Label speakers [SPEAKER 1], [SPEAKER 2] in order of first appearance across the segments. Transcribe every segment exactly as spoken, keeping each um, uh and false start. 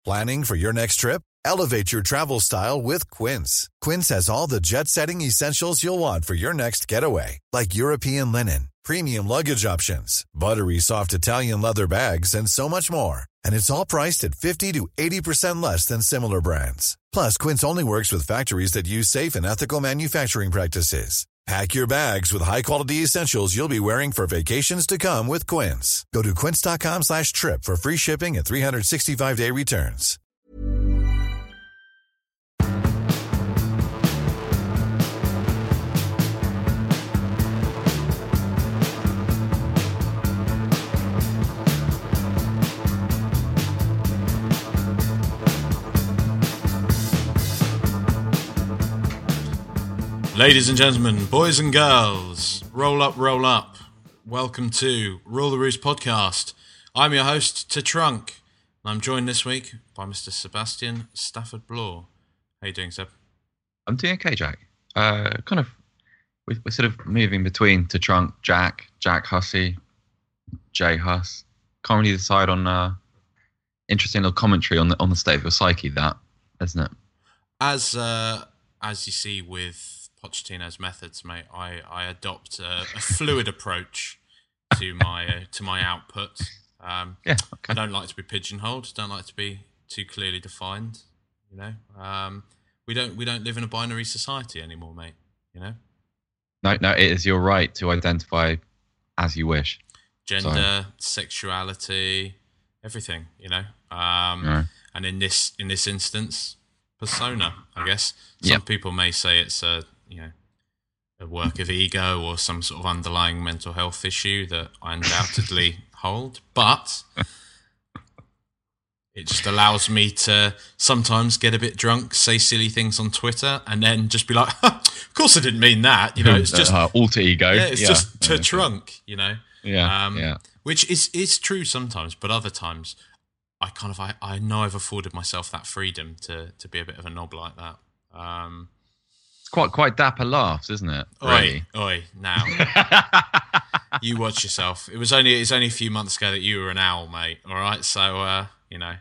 [SPEAKER 1] Planning for your next trip? Elevate your travel style with Quince. Quince has all the jet-setting essentials you'll want for your next getaway, like European linen, premium luggage options, buttery soft Italian leather bags, and so much more. And it's all priced at fifty to eighty percent less than similar brands. Plus, Quince only works with factories that use safe and ethical manufacturing practices. Pack your bags with high-quality essentials you'll be wearing for vacations to come with Quince. Go to quince.com slash trip for free shipping and three sixty-five day returns.
[SPEAKER 2] Ladies and gentlemen, boys and girls, roll up, roll up. Welcome to Rule the Roost podcast. I'm your host, T-Trunk, and I'm joined this week by Mister Sebastian Stafford Bloor. How you doing, Seb?
[SPEAKER 3] I'm doing okay, Jack. Uh, kind of, we're, we're sort of moving between T-Trunk, Jack, Jack Hussey, Jay Huss. Can't really decide on uh, interesting little commentary on the on the state of your psyche, that, isn't it?
[SPEAKER 2] As uh, as you see with Pochettino's methods, mate, I, I adopt a, a fluid approach to my uh, to my output. Um,
[SPEAKER 3] yeah, okay.
[SPEAKER 2] I don't like to be pigeonholed. Don't like to be too clearly defined. You know, um, we don't we don't live in a binary society anymore, mate. You know.
[SPEAKER 3] No, no, it is your right to identify as you wish.
[SPEAKER 2] Gender,
[SPEAKER 3] Sorry.
[SPEAKER 2] sexuality, everything. You know, um,
[SPEAKER 3] right.
[SPEAKER 2] And in this in this instance, persona. I guess some
[SPEAKER 3] yep.
[SPEAKER 2] people may say it's a you know, a work of ego or some sort of underlying mental health issue that I undoubtedly hold, but it just allows me to sometimes get a bit drunk, say silly things on Twitter, and then just be like, of course I didn't mean that, you know, it's just
[SPEAKER 3] uh, alter ego.
[SPEAKER 2] Yeah, it's
[SPEAKER 3] yeah.
[SPEAKER 2] just to
[SPEAKER 3] yeah.
[SPEAKER 2] trunk, you know.
[SPEAKER 3] Yeah,
[SPEAKER 2] um,
[SPEAKER 3] yeah.
[SPEAKER 2] Which is is true sometimes, but other times I kind of I, I know I've afforded myself that freedom to to be a bit of a knob like that. Um,
[SPEAKER 3] Quite quite dapper laughs, isn't it?
[SPEAKER 2] Oi, really? oi, now. You watch yourself. It was only it's only a few months ago that you were an owl, mate. All right, so uh, you know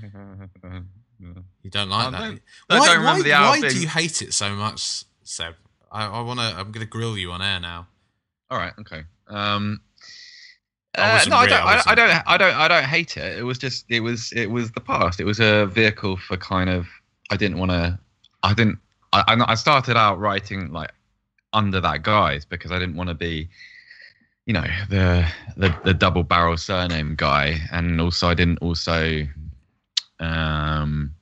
[SPEAKER 2] you don't like
[SPEAKER 3] I
[SPEAKER 2] that.
[SPEAKER 3] Don't,
[SPEAKER 2] why
[SPEAKER 3] I don't remember
[SPEAKER 2] why,
[SPEAKER 3] the owl
[SPEAKER 2] why
[SPEAKER 3] thing.
[SPEAKER 2] do you hate it so much, Seb? I, I want to. I'm going to grill you on air now.
[SPEAKER 3] All right, okay. Um,
[SPEAKER 2] I
[SPEAKER 3] uh,
[SPEAKER 2] wasn't
[SPEAKER 3] no, I
[SPEAKER 2] real,
[SPEAKER 3] don't.
[SPEAKER 2] I
[SPEAKER 3] I,
[SPEAKER 2] wasn't.
[SPEAKER 3] I don't. I don't. I don't hate it. It was just. It was. It was the past. It was a vehicle for kind of. I didn't want to. I didn't. I, I started out writing like under that guise because I didn't want to be, you know, the, the the double barrel surname guy, and also I didn't also, um,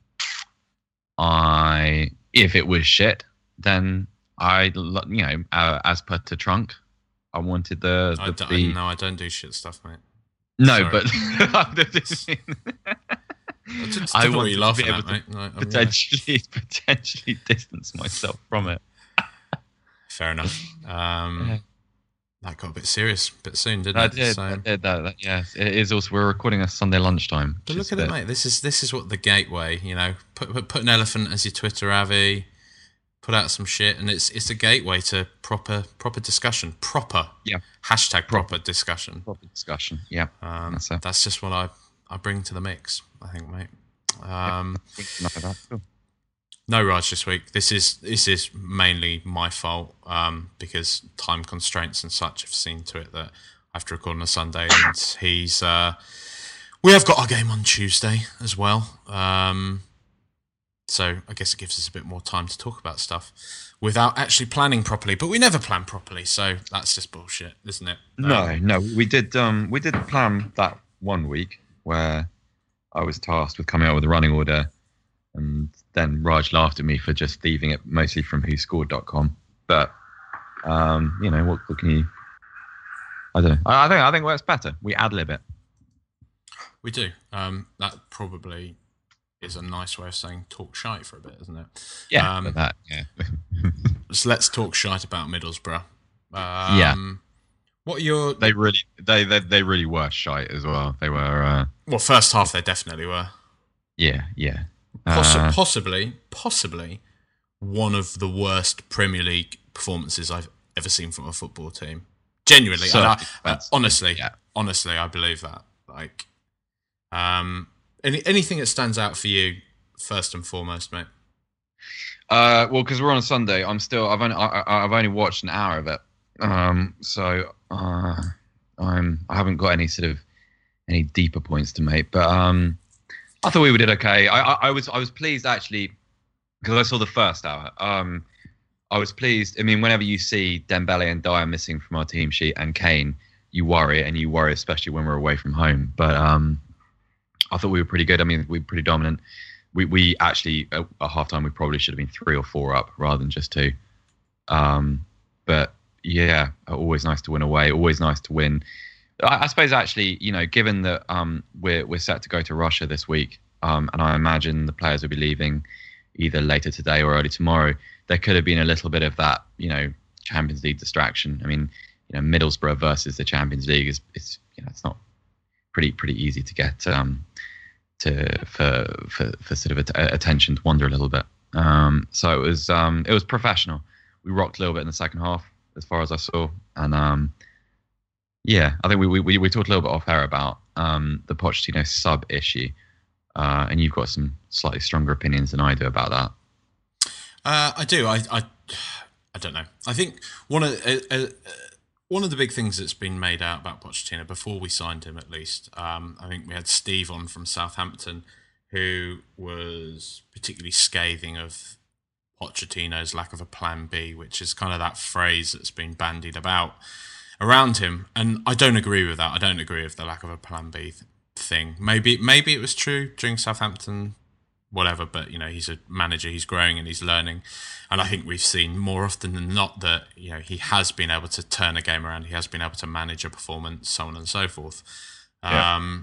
[SPEAKER 3] I if it was shit, then I you know uh, as per T-Trunk, I wanted the, the,
[SPEAKER 2] I don't,
[SPEAKER 3] the
[SPEAKER 2] no, I don't do shit stuff, mate.
[SPEAKER 3] no,
[SPEAKER 2] Sorry.
[SPEAKER 3] but.
[SPEAKER 2] It's
[SPEAKER 3] I
[SPEAKER 2] want
[SPEAKER 3] want
[SPEAKER 2] you
[SPEAKER 3] to
[SPEAKER 2] laughing
[SPEAKER 3] be able
[SPEAKER 2] at,
[SPEAKER 3] to
[SPEAKER 2] mate. No, I'm- yeah.
[SPEAKER 3] potentially potentially distance myself from it.
[SPEAKER 2] Fair enough. Um, that got a bit serious a bit soon, didn't
[SPEAKER 3] I
[SPEAKER 2] it?
[SPEAKER 3] did,
[SPEAKER 2] So,
[SPEAKER 3] I did that, that. Yes, it is also. We're recording a Sunday lunchtime.
[SPEAKER 2] but
[SPEAKER 3] which
[SPEAKER 2] look
[SPEAKER 3] is
[SPEAKER 2] at it,
[SPEAKER 3] the-
[SPEAKER 2] mate. This is this is what the gateway. You know, put put, put an elephant as your Twitter avi, put out some shit, and it's it's a gateway to proper proper discussion. Proper.
[SPEAKER 3] Yeah.
[SPEAKER 2] Hashtag proper discussion.
[SPEAKER 3] Proper discussion. Yeah.
[SPEAKER 2] Um,
[SPEAKER 3] That's
[SPEAKER 2] that's,
[SPEAKER 3] it.
[SPEAKER 2] just what I I bring to the mix. I think, mate. Um,
[SPEAKER 3] Enough of that. Cool.
[SPEAKER 2] No Raj this week. This is this is mainly my fault um, because time constraints and such have seen to it that I have to record on a Sunday, and he's. Uh, we have got our game on Tuesday as well, um, so I guess it gives us a bit more time to talk about stuff without actually planning properly. But we never plan properly, so that's just bullshit, isn't it?
[SPEAKER 3] No,
[SPEAKER 2] Um,
[SPEAKER 3] no, we did. Um, we did plan that one week where I was tasked with coming up with a running order, and then Raj laughed at me for just thieving it mostly from who scored dot com. But um, you know, what, what can you? I don't know. I, I think I think it works better. We ad lib it.
[SPEAKER 2] We do. Um, that probably is a nice way of saying talk shite for a bit, isn't it?
[SPEAKER 3] Yeah,
[SPEAKER 2] Um,
[SPEAKER 3] but that. Yeah.
[SPEAKER 2] So let's talk shite about Middlesbrough. Um,
[SPEAKER 3] Yeah.
[SPEAKER 2] What are your...
[SPEAKER 3] They really, they, they, they really were shite as well. They were. Uh,
[SPEAKER 2] Well, first half they definitely were.
[SPEAKER 3] yeah, yeah.
[SPEAKER 2] Possi-
[SPEAKER 3] Uh,
[SPEAKER 2] possibly, possibly one of the worst Premier League performances I've ever seen from a football team. Genuinely,
[SPEAKER 3] So
[SPEAKER 2] and I, uh,
[SPEAKER 3] expensive,
[SPEAKER 2] honestly,
[SPEAKER 3] yeah.
[SPEAKER 2] honestly, I believe that. Like, um, Any anything that stands out for you first and foremost, mate?
[SPEAKER 3] Uh, well, because we're on a Sunday, I'm still. I've only. I, I've only watched an hour of it. Um, so uh, I'm. I haven't got any sort of any deeper points to make. But um, I thought we did okay. I, I, I was. I was pleased actually because I saw the first hour. Um, I was pleased. I mean, whenever you see Dembele and Dyer missing from our team sheet and Kane, you worry, and you worry especially when we're away from home. But um, I thought we were pretty good. I mean, we were pretty dominant. We we actually at, at halftime we probably should have been three or four up rather than just two. Um, but yeah, always nice to win away. Always nice to win. I, I suppose actually, you know, given that um, we're we're set to go to Russia this week, um, and I imagine the players will be leaving either later today or early tomorrow. There could have been a little bit of that, you know, Champions League distraction. I mean, you know, Middlesbrough versus the Champions League is it's you know it's not pretty pretty easy to get. Um, to for for for sort of a, attention to wander a little bit. Um, so it was um, it was professional. We rocked a little bit in the second half, as far as I saw, and um, yeah, I think we we we talked a little bit off air about um, the Pochettino sub issue, uh, and you've got some slightly stronger opinions than I do about that.
[SPEAKER 2] Uh, I do. I, I I don't know. I think one of uh, uh, One of the big things that's been made out about Pochettino before we signed him, at least, um, I think we had Steve on from Southampton, who was particularly scathing of Pochettino's lack of a plan B, which is kind of that phrase that's been bandied about around him. And I don't agree with that. I don't agree with the lack of a plan B th- thing. Maybe, maybe it was true during Southampton, whatever, but you know, he's a manager, he's growing and he's learning. And I think we've seen more often than not that, you know, he has been able to turn a game around, he has been able to manage a performance, so on and so forth. Yeah. Um,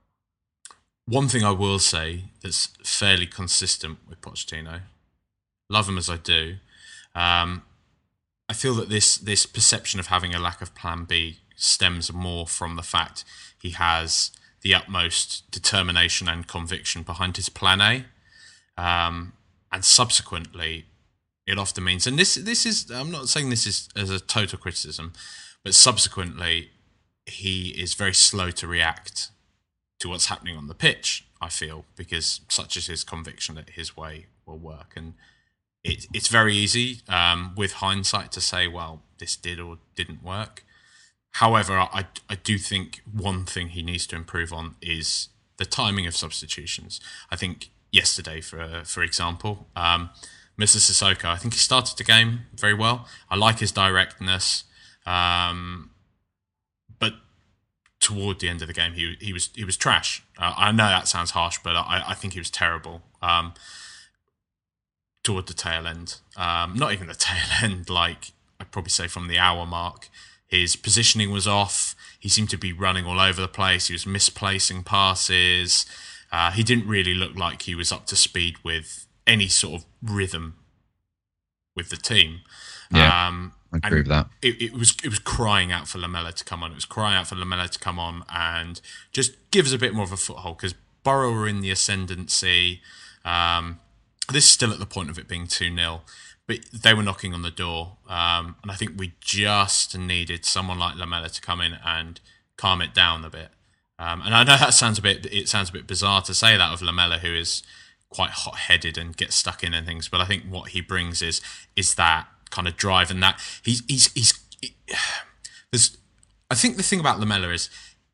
[SPEAKER 2] one thing I will say that's fairly consistent with Pochettino, love him as I do, um, I feel that this this perception of having a lack of plan B stems more from the fact he has the utmost determination and conviction behind his plan A. Um, and subsequently, it often means, and this this is, I'm not saying this is as a total criticism, but subsequently, he is very slow to react to what's happening on the pitch, I feel, because such is his conviction that his way will work. And it, it's very easy um, with hindsight to say, well, this did or didn't work. However, I, I do think one thing he needs to improve on is the timing of substitutions. I think yesterday, for for example, um, Mister Sissoko, I think he started the game very well. I like his directness, um, but toward the end of the game, he he was he was trash. Uh, I know that sounds harsh, but I, I think he was terrible. Um, toward the tail end, um, not even the tail end, like I'd probably say from the hour mark. His positioning was off. He seemed to be running all over the place. He was misplacing passes. Uh, he didn't really look like he was up to speed with any sort of rhythm with the team.
[SPEAKER 3] Yeah,
[SPEAKER 2] um,
[SPEAKER 3] I agree with that.
[SPEAKER 2] It, it was it was crying out for Lamela to come on. It was crying out for Lamela to come on and just give us a bit more of a foothold, because Borough were in the ascendancy. Um, this is still at the point of it being two nil. But they were knocking on the door, um, and I think we just needed someone like Lamela to come in and calm it down a bit. Um, and I know that sounds a bit it sounds a bit bizarre to say that of Lamela, who is quite hot-headed and gets stuck in and things. But I think what he brings is is that kind of drive, and that he's he's he's. He, there's, I think the thing about Lamela is,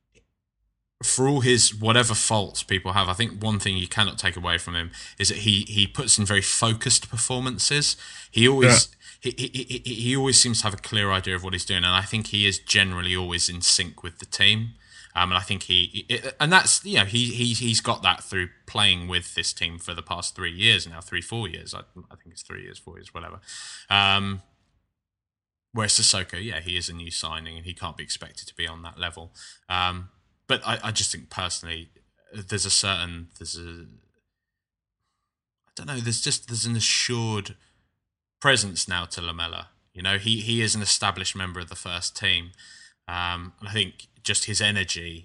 [SPEAKER 2] for all his whatever faults people have, I think one thing you cannot take away from him is that he he puts in very focused performances. He always yeah. he, he he he always seems to have a clear idea of what he's doing, and I think he is generally always in sync with the team. Um, and I think he, he and that's you know he he he's got that through playing with this team for the past three years now, three four years. I, I think it's three years, four years, whatever. Um, whereas Sissoko, yeah, he is a new signing, and he can't be expected to be on that level. Um, But I, I just think personally, there's a certain, there's a, I don't know, there's just, there's an assured presence now to Lamela. You know, he, he is an established member of the first team. Um, and I think just his energy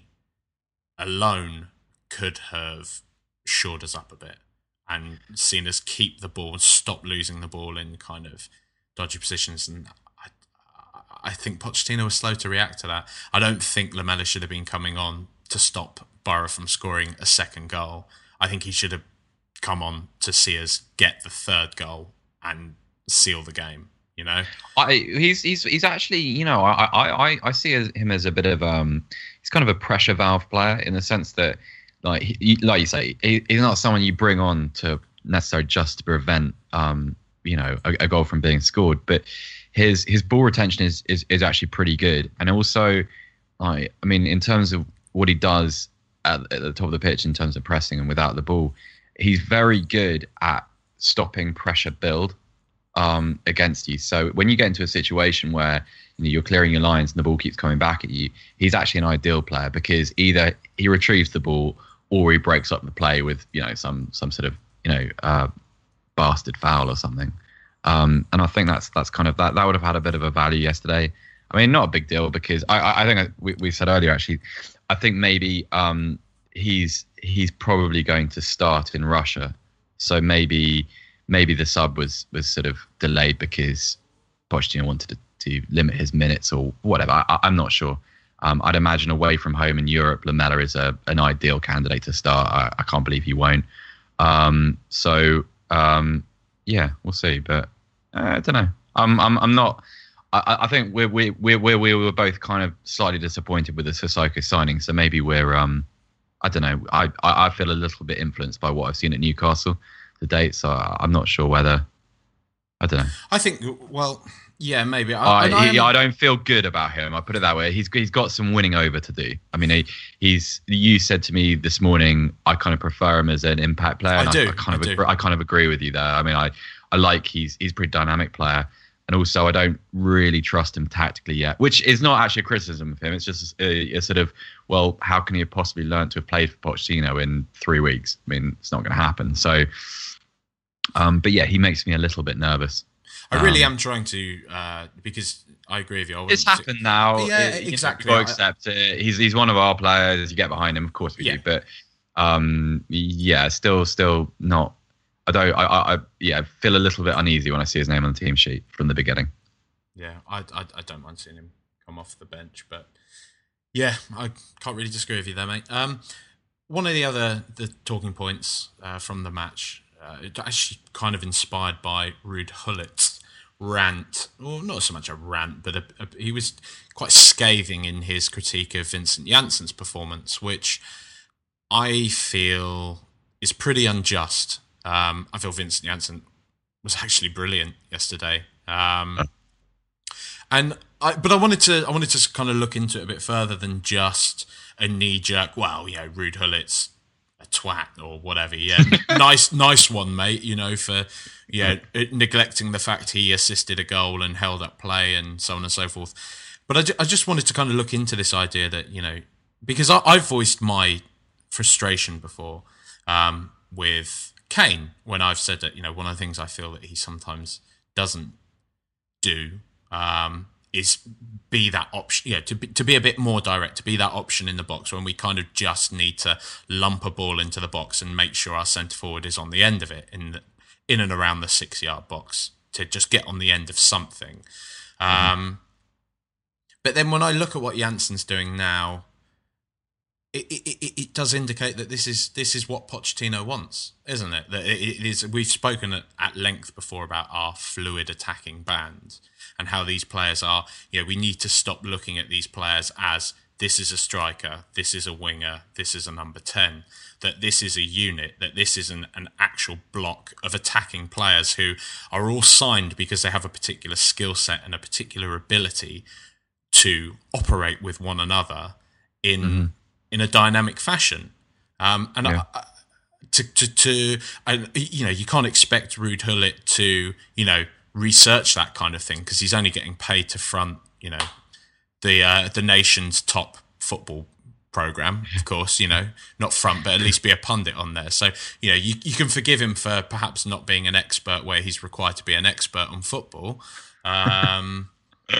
[SPEAKER 2] alone could have shored us up a bit and seen us keep the ball and stop losing the ball in kind of dodgy positions. And I think Pochettino was slow to react to that. I don't think Lamela should have been coming on to stop Borough from scoring a second goal. I think he should have come on to see us get the third goal and seal the game. You know,
[SPEAKER 3] I, he's he's he's actually, you know, I I I, I see him as a bit of um, he's kind of a pressure valve player in the sense that, like he, like you say, he, he's not someone you bring on to necessarily just to prevent um, you know, a, a goal from being scored, but his his ball retention is is is actually pretty good, and also, like, I mean, in terms of what he does at, at the top of the pitch in terms of pressing and without the ball, he's very good at stopping pressure build um, against you. So when you get into a situation where, you know, you're clearing your lines and the ball keeps coming back at you, he's actually an ideal player because either he retrieves the ball or he breaks up the play with, you know, some some sort of, you know, uh, bastard foul or something. Um, and I think that's that's kind of that that would have had a bit of a value yesterday. I mean, not a big deal because I I think I, we we said earlier actually, I think maybe um, he's he's probably going to start in Russia, so maybe maybe the sub was was sort of delayed because Pochettino wanted to, to limit his minutes or whatever. I, I'm not sure. Um, I'd imagine away from home in Europe, Lamela is a an ideal candidate to start. I, I can't believe he won't. Um, so um, yeah, we'll see. But uh, I don't know. I'm I'm I'm not. I, I think we we we we we were both kind of slightly disappointed with the Sissoko signing. So maybe we're um, I don't know. I, I I feel a little bit influenced by what I've seen at Newcastle to date. So I'm not sure whether. I don't know.
[SPEAKER 2] I think well. Yeah, maybe. I,
[SPEAKER 3] I,
[SPEAKER 2] I,
[SPEAKER 3] he, I don't feel good about him. I put it that way. He's he's got some winning over to do. I mean, he, he's. You said to me this morning, I kind of prefer him as an impact player.
[SPEAKER 2] I
[SPEAKER 3] and
[SPEAKER 2] do.
[SPEAKER 3] I, I kind
[SPEAKER 2] I
[SPEAKER 3] of
[SPEAKER 2] do.
[SPEAKER 3] agree, I kind of agree with you there. I mean, I, I like he's he's a pretty dynamic player, and also I don't really trust him tactically yet, which is not actually a criticism of him. It's just a, a sort of, well, how can he have possibly learned to have played for Pochettino in three weeks? I mean, it's not going to happen. So, um, but yeah, he makes me a little bit nervous.
[SPEAKER 2] I really
[SPEAKER 3] um,
[SPEAKER 2] am trying to, uh, because I agree with you. I
[SPEAKER 3] It's
[SPEAKER 2] wouldn't-
[SPEAKER 3] happened now.
[SPEAKER 2] Yeah,
[SPEAKER 3] It-
[SPEAKER 2] exactly.
[SPEAKER 3] You've got to accept it. He's he's one of our players. You get behind him, of course we
[SPEAKER 2] Yeah.
[SPEAKER 3] do. But um, yeah, still still not. I don't. I, I I yeah feel a little bit uneasy when I see his name on the team sheet from the beginning.
[SPEAKER 2] Yeah, I, I I don't mind seeing him come off the bench, but yeah, I can't really disagree with you there, mate. Um, one of the other the talking points uh, from the match, uh, it actually kind of inspired by Ruud Gullit's rant, or not so much a rant, but a, a, he was quite scathing in his critique of Vincent Janssen's performance, which I feel is pretty unjust. Um, I feel Vincent Janssen was actually brilliant yesterday. Um, And I, but I wanted to, I wanted to kind of look into it a bit further than just a knee jerk. Well, you know, Ruud Gullit's a twat or whatever. Yeah, nice, nice one, mate. You know, for yeah, neglecting the fact he assisted a goal and held up play and so on and so forth. But I, ju- I just wanted to kind of look into this idea that, you know, because I, I've voiced my frustration before um, with Kane when I've said that, you know, one of the things I feel that he sometimes doesn't do. Um, is be that option, yeah, to be, to be a bit more direct, to be that option in the box when we kind of just need to lump a ball into the box and make sure our centre forward is on the end of it in the, in and around the six yard box to just get on the end of something. Mm-hmm. Um, but then when I look at what Janssen's doing now, it, it, it, it does indicate that this is this is what Pochettino wants, isn't it? That it, it is. We've spoken at, at length before about our fluid attacking band and how these players are. You know, we need to stop looking at these players as this is a striker, this is a winger, this is a number ten. That this is a unit. That this is an, an actual block of attacking players who are all signed because they have a particular skill set and a particular ability to operate with one another in. Mm-hmm. in a dynamic fashion. Um, and
[SPEAKER 3] yeah.
[SPEAKER 2] I, I, to, to, to, and you know, you can't expect Ruud Gullit to, you know, research that kind of thing because he's only getting paid to front, you know, the, uh, the nation's top football program, of course, you know, not front, but at least be a pundit on there. So, you know, you, you can forgive him for perhaps not being an expert where he's required to be an expert on football. Um,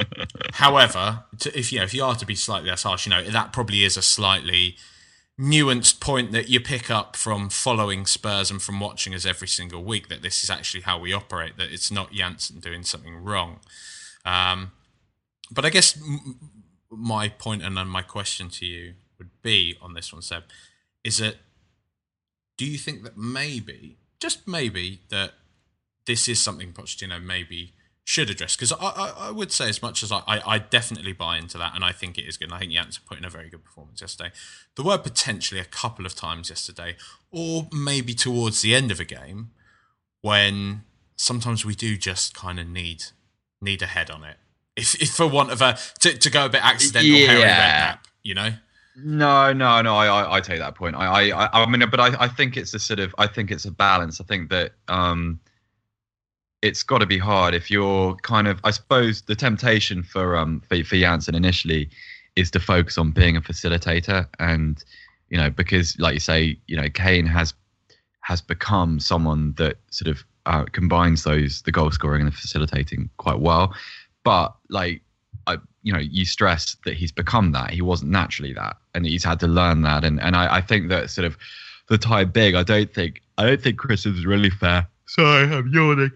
[SPEAKER 2] However, to, if you know, if you are to be slightly less harsh, you know, that probably is a slightly nuanced point that you pick up from following Spurs and from watching us every single week. That this is actually how we operate. That it's not Janssen doing something wrong. Um, but I guess m- my point and then my question to you would be on this one, Seb, is that do you think that maybe, just maybe, that this is something Pochettino maybe should address? Because I, I, I would say, as much as I, I, I definitely buy into that, and I think it is good, and I think Janssen put in a very good performance yesterday. The word potentially a couple of times yesterday, or maybe towards the end of a game, when sometimes we do just kind of need need a head on it. If, if for want of a, to, to go a bit accidental,
[SPEAKER 3] yeah.
[SPEAKER 2] Harry Redknapp, you know?
[SPEAKER 3] No, no, no. I, I, I take that point. I, I, I mean, but I, I think it's a sort of, I think it's a balance. I think that um, it's got to be hard if you're kind of, I suppose, the temptation for um for, for Janssen initially is to focus on being a facilitator, and you know, because like you say, you know, Kane has has become someone that sort of uh, combines those the goal scoring and the facilitating quite well, but like. I, you know, you stress that he's become that. He wasn't naturally that, and he's had to learn that. And and I, I think that sort of the tie big. I don't think I don't think Chris is really fair. Sorry, I'm yawning.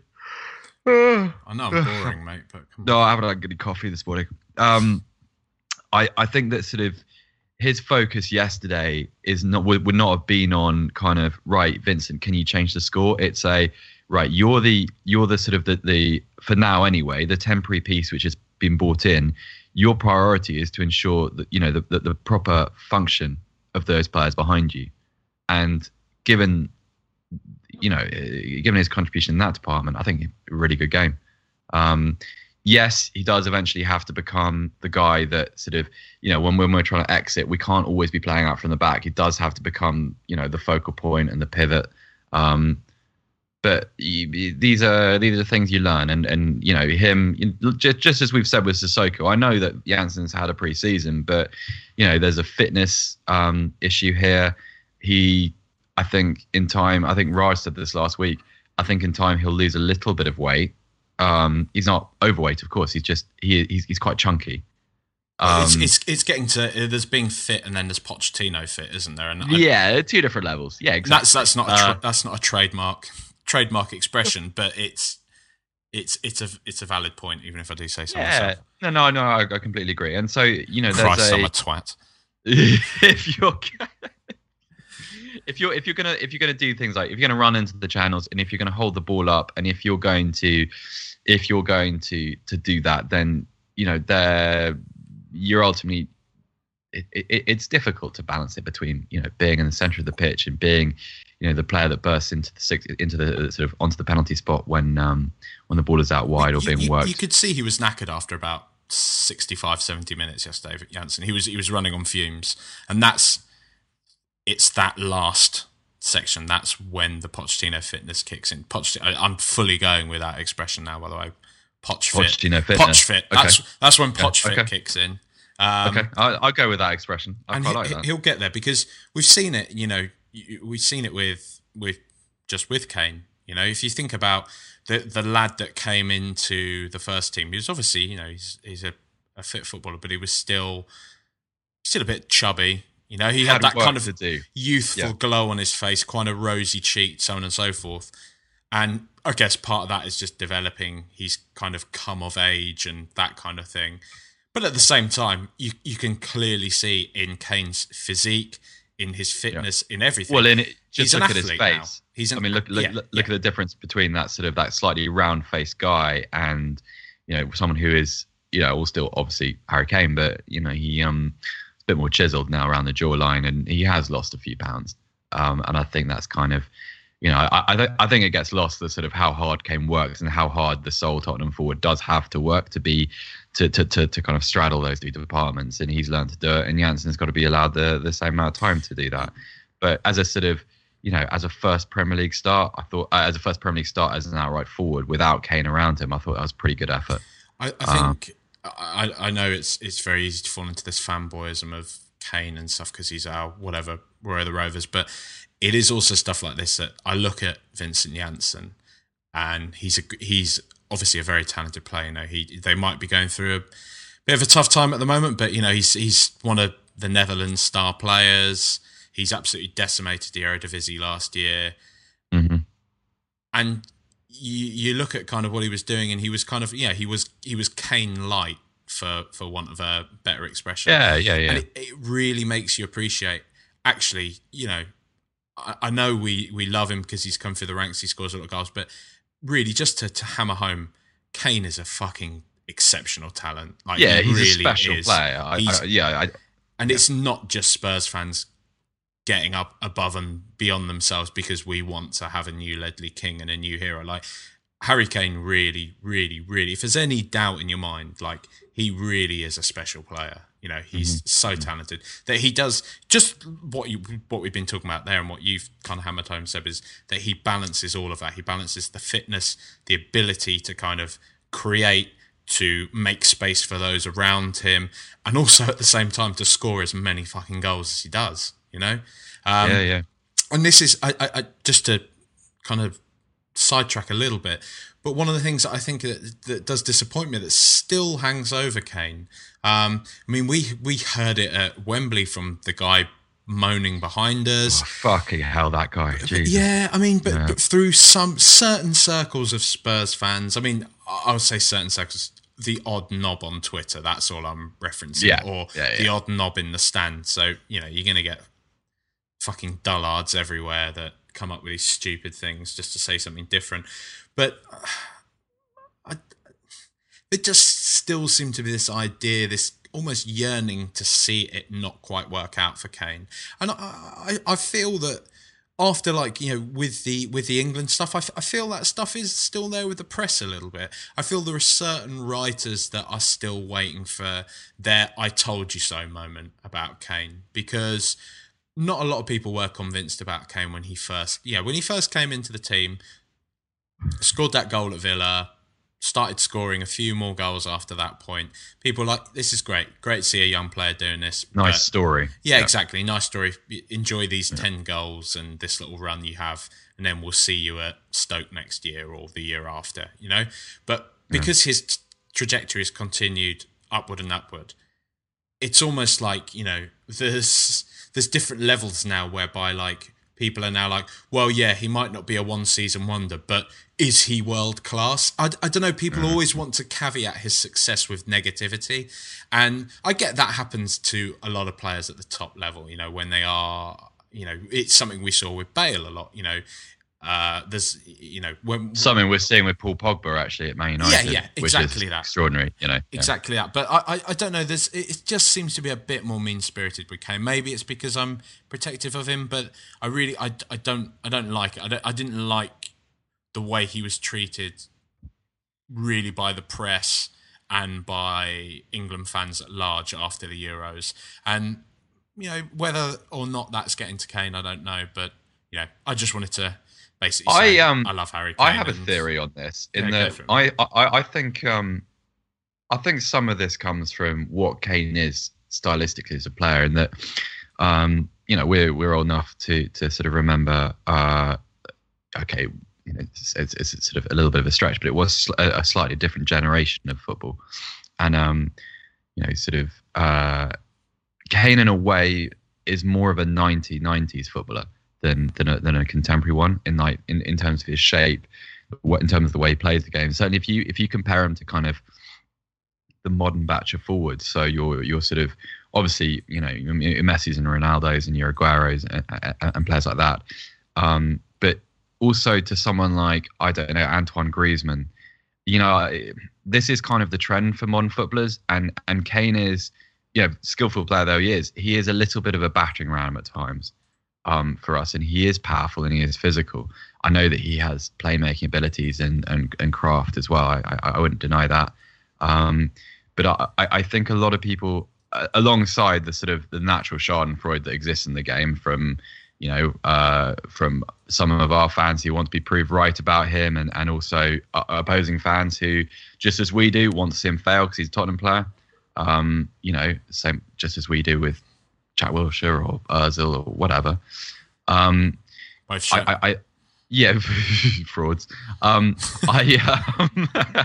[SPEAKER 2] I know I'm boring, mate, but come on.
[SPEAKER 3] No, I haven't had any coffee this morning. Um, I I think that sort of his focus yesterday is not would, would not have been on kind of right, Vincent, can you change the score? It's a right. You're the you're the sort of the the for now anyway the temporary piece which is been brought in. Your priority is to ensure that you know the, the the proper function of those players behind you, and given you know given his contribution in that department, I think a really good game. Um, yes, he does eventually have to become the guy that sort of you know when when we're trying to exit, we can't always be playing out from the back. He does have to become you know the focal point and the pivot. Um, But these are these are the things you learn, and and you know him just, just as we've said with Sissoko. I know that Janssen's had a pre-season, but you know there's a fitness um, issue here. He, I think, in time. I think Raj said this last week. I think in time he'll lose a little bit of weight. Um, he's not overweight, of course. He's just he he's, he's quite chunky.
[SPEAKER 2] Um, it's, it's it's getting to there's being fit and then there's Pochettino fit, isn't there? And I,
[SPEAKER 3] yeah, two different levels. Yeah, exactly.
[SPEAKER 2] That's that's not a tra-
[SPEAKER 3] uh,
[SPEAKER 2] that's not a trademark. trademark expression, but it's it's it's a it's a valid point, even if I do say so
[SPEAKER 3] yeah.
[SPEAKER 2] myself.
[SPEAKER 3] No, no, no, I, I completely agree. And so you know,
[SPEAKER 2] Christ,
[SPEAKER 3] there's a,
[SPEAKER 2] I'm a twat.
[SPEAKER 3] if you're if you're if you're gonna if you're gonna do things like if you're gonna run into the channels and if you're gonna hold the ball up and if you're going to if you're going to to do that, then you know there you're ultimately it, it, it's difficult to balance it between you know being in the center of the pitch and being you know the player that bursts into the six, into the sort of onto the penalty spot when um when the ball is out wide or
[SPEAKER 2] you,
[SPEAKER 3] being
[SPEAKER 2] you,
[SPEAKER 3] worked.
[SPEAKER 2] You could see he was knackered after about sixty-five, seventy minutes yesterday, Janssen. He was he was running on fumes, and that's it's that last section. That's when the Pochettino fitness kicks in. Pochettino, I'm fully going with that expression now, by the way. Poch fit.
[SPEAKER 3] Pochettino fitness.
[SPEAKER 2] Poch fit.
[SPEAKER 3] Okay.
[SPEAKER 2] That's that's when Poch
[SPEAKER 3] okay.
[SPEAKER 2] fit kicks in. Um,
[SPEAKER 3] okay, I, I'll go with that expression. I
[SPEAKER 2] and
[SPEAKER 3] quite
[SPEAKER 2] he,
[SPEAKER 3] like that.
[SPEAKER 2] He'll get there because we've seen it. You know, we've seen it with with just with Kane. You know, if you think about the the lad that came into the first team, he was obviously you know he's he's a, a fit footballer, but he was still still a bit chubby. You know, he had, had that kind of youthful yeah. glow on his face, kind of rosy cheeked, so on and so forth. And I guess part of that is just developing. He's kind of come of age and that kind of thing. But at the same time, you you can clearly see in Kane's physique, in his fitness, yeah. in everything.
[SPEAKER 3] Well, in it, just
[SPEAKER 2] he's
[SPEAKER 3] look
[SPEAKER 2] an
[SPEAKER 3] at his face.
[SPEAKER 2] Now. He's an,
[SPEAKER 3] I mean, look look,
[SPEAKER 2] yeah,
[SPEAKER 3] look,
[SPEAKER 2] yeah.
[SPEAKER 3] look at the difference between that sort of that slightly round-faced guy and you know someone who is you know, well, still obviously Harry Kane, but you know he um a bit more chiseled now around the jawline, and he has lost a few pounds. Um, and I think that's kind of. You know, I I, th- I think it gets lost the sort of how hard Kane works and how hard the sole Tottenham forward does have to work to be to to to, to kind of straddle those two departments, and he's learned to do it. And Janssen's got to be allowed the the same amount of time to do that. But as a sort of you know, as a first Premier League start, I thought uh, as a first Premier League start as an outright forward without Kane around him, I thought that was a pretty good effort.
[SPEAKER 2] I, I think um, I I know it's it's very easy to fall into this fanboyism of Kane and stuff because he's our whatever Roy the Rovers, but. It is also stuff like this that I look at Vincent Janssen, and he's a, he's obviously a very talented player. You know, he they might be going through a bit of a tough time at the moment, but you know he's he's one of the Netherlands star players. He's absolutely decimated the Eredivisie last year,
[SPEAKER 3] mm-hmm.
[SPEAKER 2] and you you look at kind of what he was doing, and he was kind of yeah he was he was Kane light for for want of a better expression.
[SPEAKER 3] Yeah, yeah, yeah.
[SPEAKER 2] And it, it really makes you appreciate. Actually, you know, I, I know we we love him because he's come through the ranks, he scores a lot of goals, but really, just to, to hammer home, Kane is a fucking exceptional talent. Like,
[SPEAKER 3] yeah,
[SPEAKER 2] he
[SPEAKER 3] he's
[SPEAKER 2] really
[SPEAKER 3] a special
[SPEAKER 2] is.
[SPEAKER 3] player. I, I, yeah, I,
[SPEAKER 2] and
[SPEAKER 3] yeah.
[SPEAKER 2] it's not just Spurs fans getting up above and beyond themselves because we want to have a new Ledley King and a new hero. Like, Harry Kane really, really, really, if there's any doubt in your mind, like, he really is a special player. You know, he's mm-hmm. so talented that he does just what you what we've been talking about there, and what you've kind of hammered home, Seb, is that he balances all of that. He balances the fitness, the ability to kind of create, to make space for those around him, and also at the same time to score as many fucking goals as he does. You know, um,
[SPEAKER 3] yeah, yeah.
[SPEAKER 2] And this is, I, I, I just to kind of sidetrack a little bit, but one of the things that I think that, that does disappoint me, that still hangs over Kane. Um, I mean, we we heard it at Wembley from the guy moaning behind us.
[SPEAKER 3] Oh, fucking hell, that guy. Jesus.
[SPEAKER 2] Yeah, I mean, but,
[SPEAKER 3] yeah.
[SPEAKER 2] but through some certain circles of Spurs fans, I mean, I would say certain circles, the odd knob on Twitter, that's all I'm referencing,
[SPEAKER 3] yeah.
[SPEAKER 2] or
[SPEAKER 3] yeah, yeah.
[SPEAKER 2] the odd knob in the stand. So, you know, you're going to get fucking dullards everywhere that come up with these stupid things just to say something different. But uh, I, it just still seemed to be this idea, this almost yearning to see it not quite work out for Kane. And I, I, I feel that after, like, you know, with the with the England stuff, I, f- I feel that stuff is still there with the press a little bit. I feel there are certain writers that are still waiting for their "I told you so" moment about Kane, because not a lot of people were convinced about Kane when he first, yeah, when he first came into the team, scored that goal at Villa, started scoring a few more goals after that point. People were like, this is great. Great to see a young player doing this.
[SPEAKER 3] Nice
[SPEAKER 2] but,
[SPEAKER 3] story.
[SPEAKER 2] Yeah,
[SPEAKER 3] yeah,
[SPEAKER 2] exactly. Nice story. Enjoy these
[SPEAKER 3] yeah.
[SPEAKER 2] ten goals and this little run you have, and then we'll see you at Stoke next year or the year after, you know? But because yeah. his t- trajectory has continued upward and upward, it's almost like, you know, there's there's different levels now whereby, like, people are now like, well, yeah, he might not be a one-season wonder, but is he world-class? I, I don't know. People mm. always want to caveat his success with negativity. And I get that happens to a lot of players at the top level, you know, when they are, you know, it's something we saw with Bale a lot, you know. Uh, there's, you know, when
[SPEAKER 3] something we're seeing with Paul Pogba actually at Man United,
[SPEAKER 2] yeah, yeah, exactly
[SPEAKER 3] which is
[SPEAKER 2] that,
[SPEAKER 3] extraordinary, you know,
[SPEAKER 2] exactly yeah. that. But I, I, I don't know. There's, it just seems to be a bit more mean spirited with Kane. Maybe it's because I'm protective of him, but I really, I, I don't, I don't like it. I, don't, I didn't like the way he was treated, really, by the press and by England fans at large after the Euros. And you know, whether or not that's getting to Kane, I don't know. But you know, I just wanted to. Basically,
[SPEAKER 3] I um
[SPEAKER 2] I love Harry Kane.
[SPEAKER 3] I have
[SPEAKER 2] and,
[SPEAKER 3] a theory on this. In
[SPEAKER 2] yeah,
[SPEAKER 3] that I, I I think um I think some of this comes from what Kane is stylistically as a player, and that um you know we're we're old enough to to sort of remember uh okay you know it's, it's, it's sort of a little bit of a stretch, but it was a, a slightly different generation of football, and um you know sort of uh Kane in a way is more of a nineties nineties footballer than than a, than a contemporary one in like in, in terms of his shape, what in terms of the way he plays the game. Certainly, if you if you compare him to kind of the modern batch of forwards, so you're you're sort of obviously you know your Messi's and Ronaldo's and your Aguero's and, and, and players like that, um, but also to someone like I don't know Antoine Griezmann. You know, this is kind of the trend for modern footballers, and and Kane is, yeah, skillful player though he is, he is a little bit of a battering ram at times. Um, for us, and he is powerful and he is physical. I know that he has playmaking abilities and and, and craft as well. I, I, I wouldn't deny that. Um, but I, I think a lot of people, uh, alongside the sort of the natural Schadenfreude that exists in the game, from you know uh, from some of our fans who want to be proved right about him, and and also uh, opposing fans who, just as we do, want to see him fail because he's a Tottenham player. Um, you know, same just as we do with Jack Wilshere or Ozil or whatever. Um, I, I, I, yeah, frauds. Um, I, um,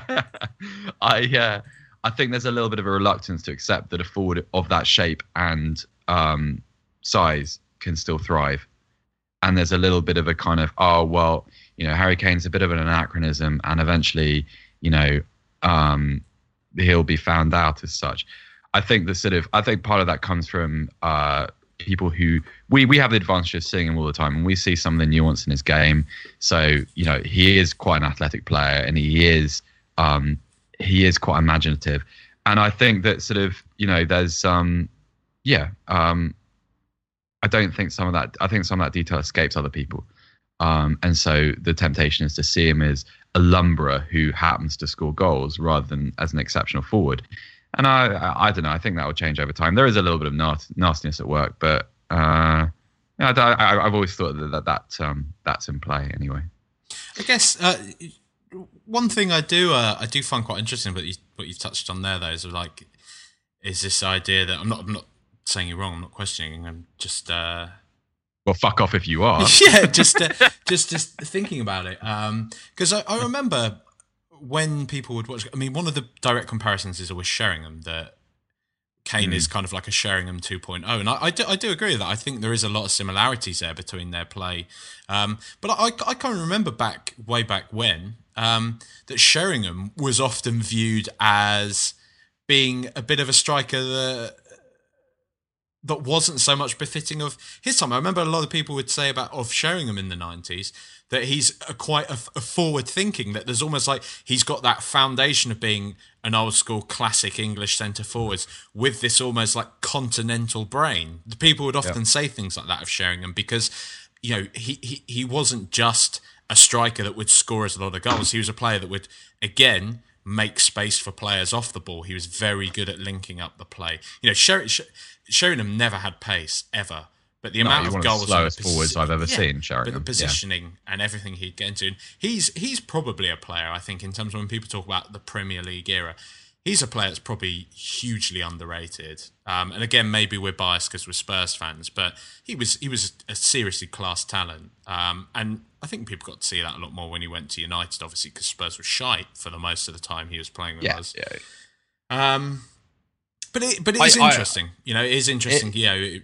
[SPEAKER 3] I, uh, I think there's a little bit of a reluctance to accept that a forward of that shape and um, size can still thrive. And there's a little bit of a kind of, oh, well, you know, Harry Kane's a bit of an anachronism, and eventually, you know, um, he'll be found out as such. I think the sort of I think part of that comes from uh, people who we we have the advantage of seeing him all the time, and we see some of the nuance in his game. So you know, he is quite an athletic player, and he is um, he is quite imaginative. And I think that sort of you know, there's um, yeah, um, I don't think some of that. I think some of that detail escapes other people, um, and so the temptation is to see him as a lumberer who happens to score goals rather than as an exceptional forward. And I, I, I don't know. I think that will change over time. There is a little bit of nast, nastiness at work, but uh, yeah, I, I, I've always thought that that, that um, that's in play anyway.
[SPEAKER 2] I guess uh, one thing I do uh, I do find quite interesting, but you, what you've touched on there, though, is like is this idea that I'm not I'm not saying you're wrong. I'm not questioning. I'm just uh,
[SPEAKER 3] well, fuck off if you are.
[SPEAKER 2] yeah, just uh, just just thinking about it because um, I, I remember. When people would watch, I mean, one of the direct comparisons is always Sheringham, that Kane mm. is kind of like a Sheringham two point oh. And I, I, do, I do agree with that. I think there is a lot of similarities there between their play. Um, but I, I can't remember back, way back when, um, that Sheringham was often viewed as being a bit of a striker that that wasn't so much befitting of his time. I remember a lot of people would say about of Sheringham in the nineties that he's a quite a, a forward thinking, that there's almost like he's got that foundation of being an old school classic English centre forwards with this almost like continental brain. The people would often yep. say things like that of Sheringham because, you know, he, he, he wasn't just a striker that would score us a lot of goals. He was a player that would, again, make space for players off the ball. He was very good at linking up the play. You know, Sher- Sher- Sheringham never had pace, ever. But the
[SPEAKER 3] no,
[SPEAKER 2] amount of goals,
[SPEAKER 3] the slowest posi- forwards I've ever
[SPEAKER 2] yeah,
[SPEAKER 3] seen, Sheringham.
[SPEAKER 2] But the positioning yeah. and everything he'd get into, he's he's probably a player. I think in terms of when people talk about the Premier League era, he's a player that's probably hugely underrated. Um, and again, maybe we're biased because we're Spurs fans, but he was he was a seriously class talent. Um, and I think people got to see that a lot more when he went to United, obviously, because Spurs were shite for the most of the time he was playing with
[SPEAKER 3] yeah,
[SPEAKER 2] us.
[SPEAKER 3] Yeah.
[SPEAKER 2] Um, but it but it is I, interesting. I, you know, it is interesting. It, you know. It,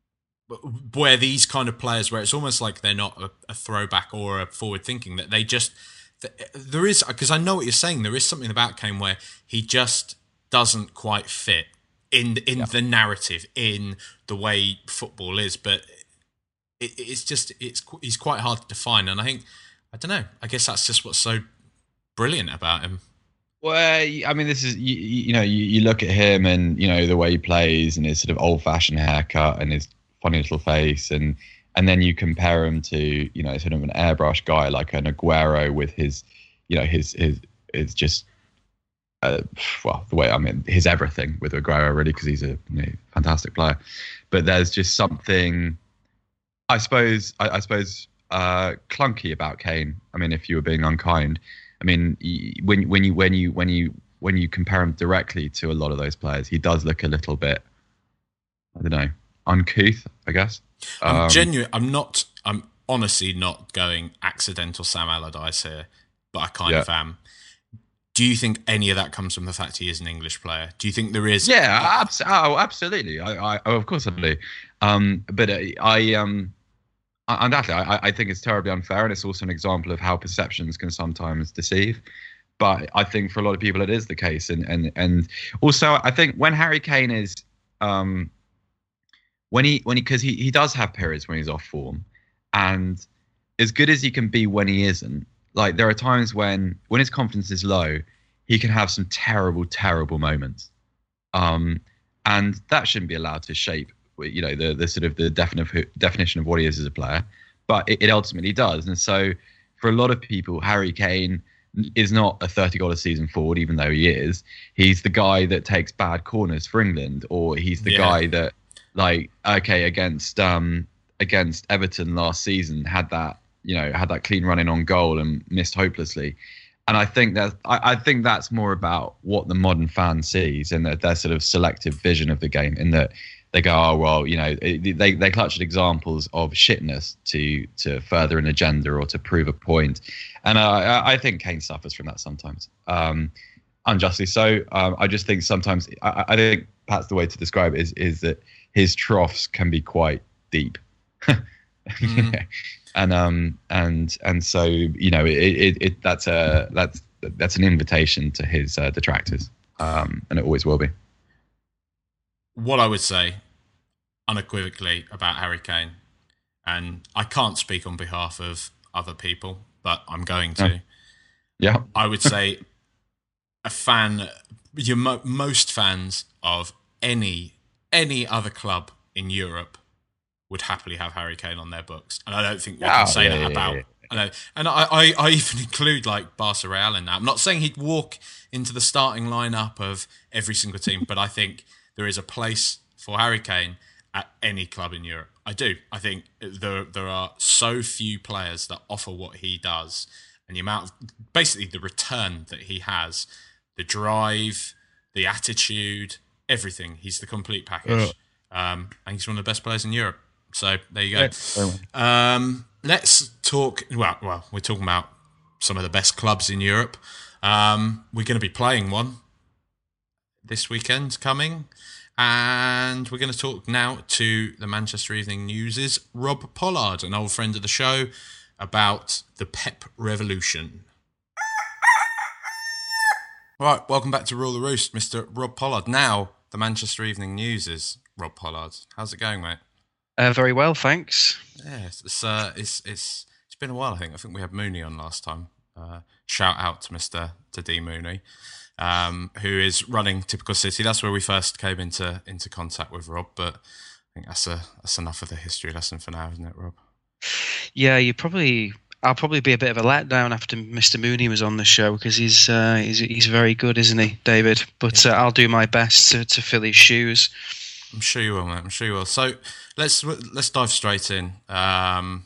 [SPEAKER 2] where these kind of players, where it's almost like they're not a, a throwback or a forward thinking, that they just, there is, because I know what you're saying, there is something about Kane where he just doesn't quite fit in in yeah. the narrative, in the way football is, but it, it's just, it's he's quite hard to define. And I think, I don't know, I guess that's just what's so brilliant about him.
[SPEAKER 3] Well, I mean, this is, you, you know, you, you look at him and, you know, the way he plays and his sort of old-fashioned haircut and his funny little face, and and then you compare him to, you know, sort of an airbrush guy like an Aguero with his, you know, his his is just uh, well, the way, I mean, his everything with Aguero really, because he's a, you know, fantastic player. But there's just something, I suppose, I, I suppose uh, clunky about Kane. I mean, if you were being unkind, I mean, when when you when you when you when you compare him directly to a lot of those players, he does look a little bit, I don't know, uncouth, I guess.
[SPEAKER 2] I'm
[SPEAKER 3] um,
[SPEAKER 2] genuine. I'm not. I'm honestly not going accidental Sam Allardyce here, but I kind
[SPEAKER 3] yeah.
[SPEAKER 2] of am. Do you think any of that comes from the fact he is an English player? Do you think there is?
[SPEAKER 3] Yeah, abs- oh, absolutely. I, I, oh, of course I do. Um, but I, I um, undoubtedly, I, I think it's terribly unfair, and it's also an example of how perceptions can sometimes deceive. But I think for a lot of people, it is the case, and and and also I think when Harry Kane is um. When he, when he, because he, he does have periods when he's off form, and as good as he can be when he isn't, like there are times when, when his confidence is low, he can have some terrible, terrible moments, um, and that shouldn't be allowed to shape, you know, the the sort of the definition definition of what he is as a player, but it, it ultimately does. And so, for a lot of people, Harry Kane is not a thirty goal a season forward, even though he is. He's the guy that takes bad corners for England, or he's the yeah. guy that, like, okay, against um against Everton last season, had that, you know, had that clean run in on goal and missed hopelessly. And I think that I, I think that's more about what the modern fan sees, and that their sort of selective vision of the game, in that they go, oh well, you know, they they clutch at examples of shitness to to further an agenda or to prove a point. And uh, I think Kane suffers from that sometimes, um, unjustly so. Um, I just think sometimes I, I think perhaps the way to describe it is is that his troughs can be quite deep, mm. and um and and so, you know, it, it, it that's a that's that's an invitation to his uh, detractors. um, and it always will be.
[SPEAKER 2] What I would say unequivocally about Harry Kane, and I can't speak on behalf of other people, but I'm going to.
[SPEAKER 3] Yeah.
[SPEAKER 2] I would say a fan, your mo- most fans of any any other club in Europe would happily have Harry Kane on their books, and I don't think we can
[SPEAKER 3] Oh,
[SPEAKER 2] say
[SPEAKER 3] yeah,
[SPEAKER 2] that
[SPEAKER 3] yeah,
[SPEAKER 2] about.
[SPEAKER 3] yeah.
[SPEAKER 2] I know, and I, I, I even include like Barca Real in that. I'm not saying he'd walk into the starting lineup of every single team, but I think there is a place for Harry Kane at any club in Europe. I do. I think there there are so few players that offer what he does, and the amount of basically the return that he has, the drive, the attitude, everything. He's the complete package, um, and he's one of the best players in Europe. So there you go. Um, let's talk. Well, well, we're talking about some of the best clubs in Europe. Um, we're going to be playing one this weekend coming, and we're going to talk now to the Manchester Evening News' Rob Pollard, an old friend of the show, about the Pep Revolution. Right, welcome back to Rule the Roost, Mister Rob Pollard. Now, the Manchester Evening News' Rob Pollard. How's it going, mate?
[SPEAKER 4] Uh, very well, thanks.
[SPEAKER 2] Yeah, it's it's, uh, it's it's it's been a while. I think I think we had Mooney on last time. Uh, shout out to Mister Tadee Mooney, um, who is running Typical City. That's where we first came into into contact with Rob. But I think that's a that's enough of the history lesson for now, isn't it, Rob?
[SPEAKER 4] Yeah, you probably. I'll probably be a bit of a letdown after Mister Mooney was on the show because he's uh, he's he's very good, isn't he, David? But uh, I'll do my best to, to fill his shoes.
[SPEAKER 2] I'm sure you will, mate. I'm sure you will. So let's let's dive straight in. Um,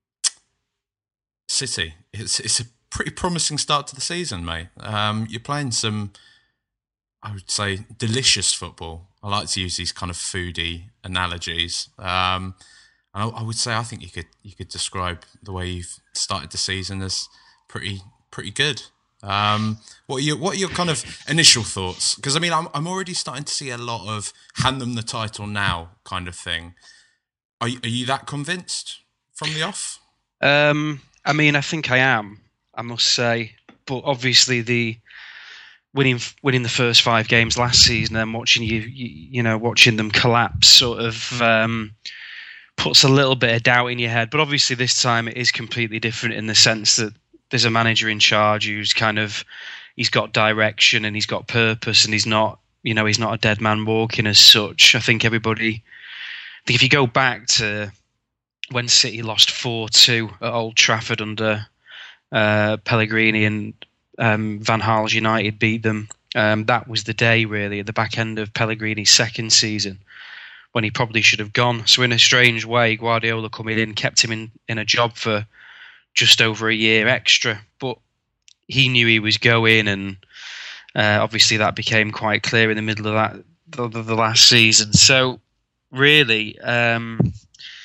[SPEAKER 2] City, it's it's a pretty promising start to the season, mate. Um, you're playing some, I would say, delicious football. I like to use these kind of foodie analogies. Um, I, I would say I think you could you could describe the way you've started the season as pretty pretty good. Um, what are your what are your kind of initial thoughts? Because I mean, I'm I'm already starting to see a lot of hand them the title now kind of thing. Are you, are you that convinced from the off?
[SPEAKER 4] Um, I mean, I think I am. I must say, but obviously the winning winning the first five games last season and watching you you, you know watching them collapse sort of um, puts a little bit of doubt in your head. But obviously this time it is completely different in the sense that there's a manager in charge who's kind of, he's got direction and he's got purpose and he's not, you know, he's not a dead man walking as such. I think everybody, I think if you go back to when City lost four two at Old Trafford under uh, Pellegrini and um, Van Gaal's United beat them, um, that was the day really at the back end of Pellegrini's second season when he probably should have gone. So in a strange way, Guardiola coming in kept him in, in a job for just over a year extra, but he knew he was going, and uh, obviously that became quite clear in the middle of that the, the, the last season. So really, um,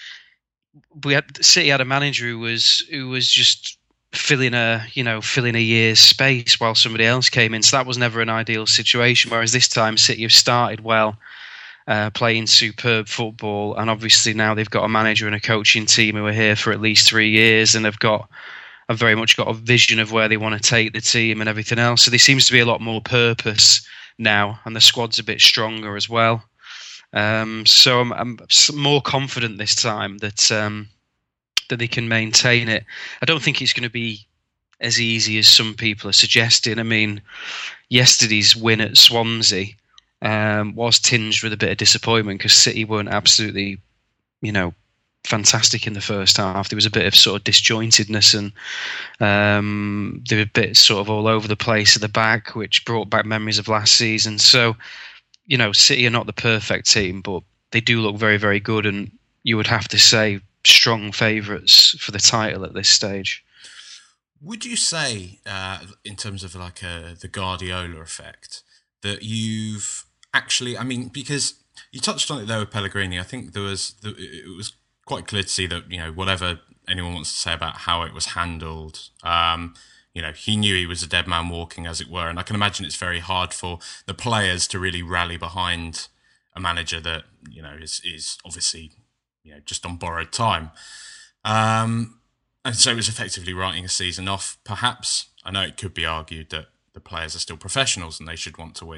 [SPEAKER 4] we had City had a manager who was who was just filling a you know filling a year's space while somebody else came in. So that was never an ideal situation. Whereas this time, City have started well. Uh, playing superb football, and obviously now they've got a manager and a coaching team who are here for at least three years and have got have very much got a vision of where they want to take the team and everything else. So there seems to be a lot more purpose now, and the squad's a bit stronger as well. Um, so I'm, I'm more confident this time that um, that they can maintain it. I don't think it's going to be as easy as some people are suggesting. I mean, yesterday's win at Swansea Um, was tinged with a bit of disappointment because City weren't absolutely, you know, fantastic in the first half. There was a bit of sort of disjointedness and um, they were a bit sort of all over the place at the back, which brought back memories of last season. So, you know, City are not the perfect team, but they do look very, very good, and you would have to say strong favourites for the title at this stage.
[SPEAKER 2] Would you say, uh, in terms of like a, the Guardiola effect, that you've actually, I mean, because you touched on it there with Pellegrini, I think there was, it was quite clear to see that, you know, whatever anyone wants to say about how it was handled, um, you know, he knew he was a dead man walking, as it were. And I can imagine it's very hard for the players to really rally behind a manager that, you know, is, is obviously, you know, just on borrowed time. Um, and so it was effectively writing a season off, perhaps. I know it could be argued that the players are still professionals and they should want to win.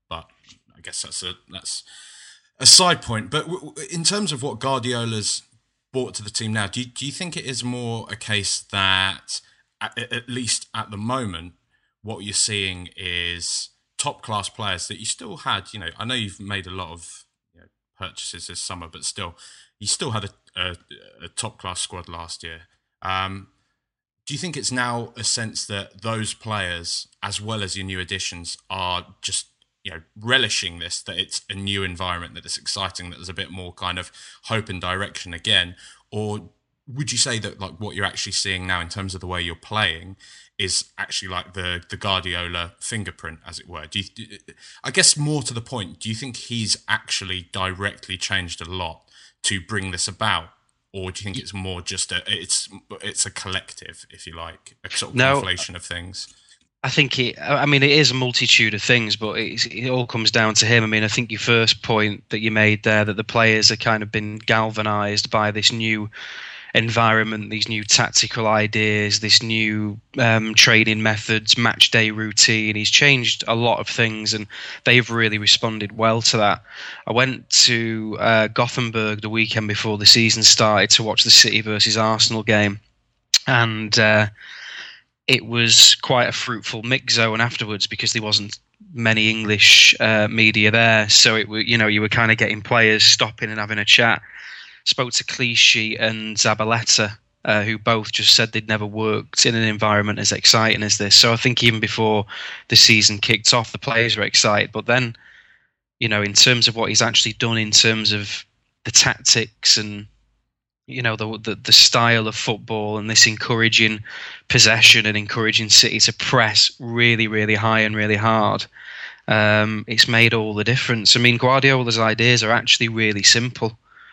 [SPEAKER 2] but I guess that's a that's a side point. But w- in terms of what Guardiola's brought to the team now, do you, do you think it is more a case that, at, at least at the moment, what you're seeing is top class players that you still had? You know, I know you've made a lot of you know, purchases this summer, but still, you still had a, a, a top class squad last year. Um, do you think it's now a sense that those players, as well as your new additions, are just you know relishing this, that it's a new environment, that it's exciting, that there's a bit more kind of hope and direction again? Or would you say that like what you're actually seeing now in terms of the way you're playing is actually like the the Guardiola fingerprint, as it were? Do you, I guess more to the point, do you think he's actually directly changed a lot to bring this about? Or do you think it's more just a it's it's a collective, if you like, a sort of
[SPEAKER 4] no,
[SPEAKER 2] conflation of things?
[SPEAKER 4] I think it. I mean, it is a multitude of things, but it's, it all comes down to him. I mean, I think your first point that you made there, that the players have kind of been galvanised by this new environment, these new tactical ideas, this new um, training methods, match day routine. He's changed a lot of things, and they've really responded well to that. I went to uh, Gothenburg the weekend before the season started to watch the City versus Arsenal game, and uh, it was quite a fruitful mix zone afterwards because there wasn't many English uh, media there, so it were, you know, you were kind of getting players stopping and having a chat. Spoke to Clichy and Zabaleta, uh, who both just said they'd never worked in an environment as exciting as this. So I think even before the season kicked off, the players were excited. But then, you know, in terms of what he's actually done, in terms of the tactics and, you know, the the, the style of football and this encouraging possession and encouraging City to press really, really high and really hard, um, it's made all the difference. I mean, Guardiola's ideas are actually really simple.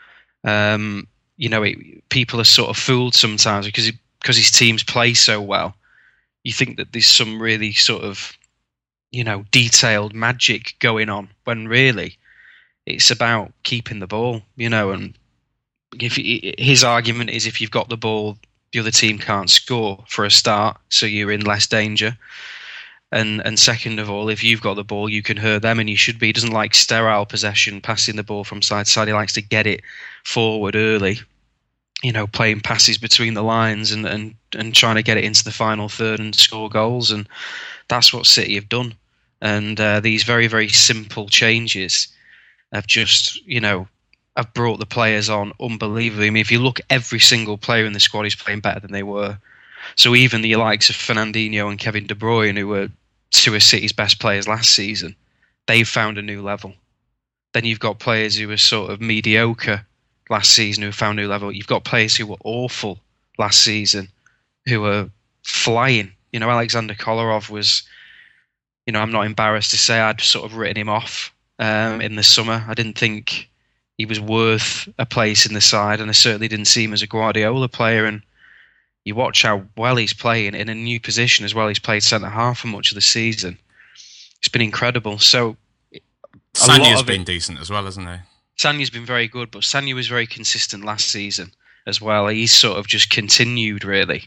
[SPEAKER 4] Um, you know, it, people are sort of fooled sometimes because he, because his teams play so well. You think that there's some really sort of, you know, detailed magic going on, when really it's about keeping the ball. You know, and if his argument is if you've got the ball, the other team can't score for a start, so you're in less danger. And and second of all, if you've got the ball, you can hurt them, and you should be. He doesn't like sterile possession, passing the ball from side to side. He likes to get it forward early, you know, playing passes between the lines and, and, and trying to get it into the final third and score goals. And that's what City have done. And uh, these very, very simple changes have just, you know, have brought the players on unbelievably. I mean, if you look, every single player in the squad is playing better than they were. So even the likes of Fernandinho and Kevin De Bruyne, who were two of City's best players last season, they've found a new level. Then you've got players who were sort of mediocre last season who found a new level. You've got players who were awful last season who were flying. You know, Alexander Kolarov was, you know, I'm not embarrassed to say I'd sort of written him off um, in the summer. I didn't think he was worth a place in the side, and I certainly didn't see him as a Guardiola player. And you watch how well he's playing in a new position as well. He's played centre half for much of the season. It's been incredible. So
[SPEAKER 2] Sanya's been it, decent as well, hasn't he?
[SPEAKER 4] Sanya's been very good, but Sanya was very consistent last season as well. He's sort of just continued, really.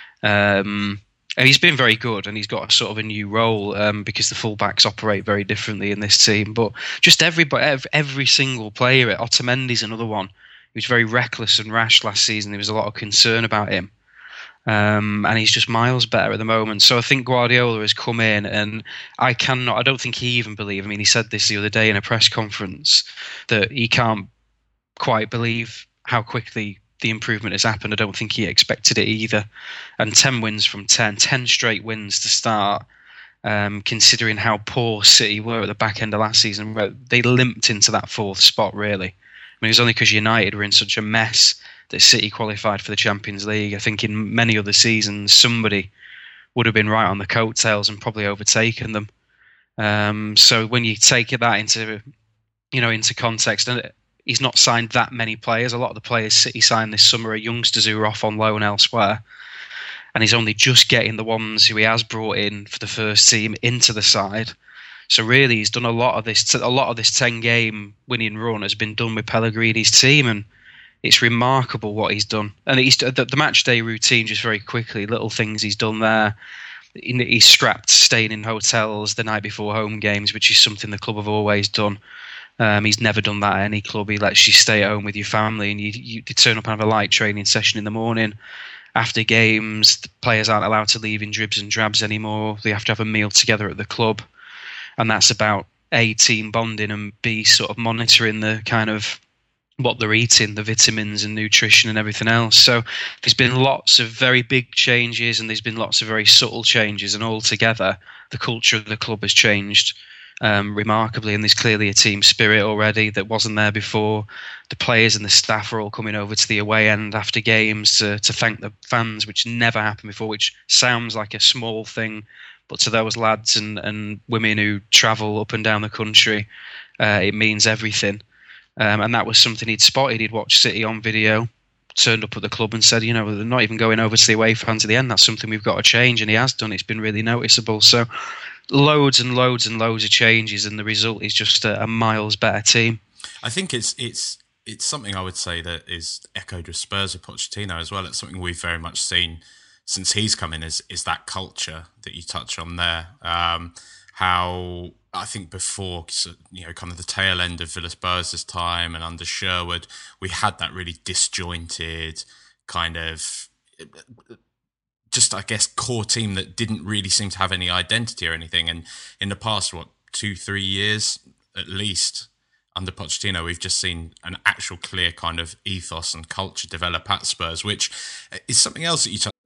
[SPEAKER 4] Um, and he's been very good, and he's got a sort of a new role um, because the fullbacks operate very differently in this team. But just everybody, every, every single player, Otamendi's another one. He was very reckless and rash last season. There was a lot of concern about him. Um, and he's just miles better at the moment. So I think Guardiola has come in, and I cannot, I don't think he even believe, I mean, he said this the other day in a press conference, that he can't quite believe how quickly the improvement has happened. I don't think he expected it either. And ten wins from ten, ten straight wins to start, um, considering how poor City were at the back end of last season. They limped into that fourth spot, really. I mean, it was only because United were in such a mess that City qualified for the Champions League. I think in many other seasons, somebody would have been right on the coattails and probably overtaken them. Um, so when you take that into, you know, into context, and he's not signed that many players. A lot of the players City signed this summer are youngsters who are off on loan elsewhere, and he's only just getting the ones who he has brought in for the first team into the side. So really, he's done a lot of this. A lot of this ten-game winning run has been done with Pellegrini's team, and it's remarkable what he's done. And he's, the, the match day routine, just very quickly, little things he's done there. he's strapped staying in hotels the night before home games, which is something the club have always done. Um, he's never done that at any club. He lets you stay at home with your family, and you, you, you turn up and have a light training session in the morning. After games, the players aren't allowed to leave in dribs and drabs anymore. They have to have a meal together at the club, and that's about A, team bonding, and B, sort of monitoring the kind of what they're eating, the vitamins and nutrition and everything else. So there's been lots of very big changes, and there's been lots of very subtle changes, and altogether the culture of the club has changed um, remarkably, and there's clearly a team spirit already that wasn't there before. The players and the staff are all coming over to the away end after games to, to thank the fans, which never happened before, which sounds like a small thing, but to those lads and, and women who travel up and down the country, uh, it means everything. Um, and that was something he'd spotted. He'd watched City on video, turned up at the club and said, you know, they're not even going over to the away fans at the end. That's something we've got to change. And he has done. It's been really noticeable. So loads and loads and loads of changes, and the result is just a, a miles better team.
[SPEAKER 2] I think it's it's it's something I would say that is echoed with Spurs with Pochettino as well. It's something we've very much seen since he's come in, is, is that culture that you touch on there. Um, how I think before, you know, kind of the tail end of Villas-Boas' time and under Sherwood, we had that really disjointed kind of just, I guess, core team that didn't really seem to have any identity or anything. And in the past, what, two, three years at least, under Pochettino, we've just seen an actual clear kind of ethos and culture develop at Spurs, which is something else that you touch.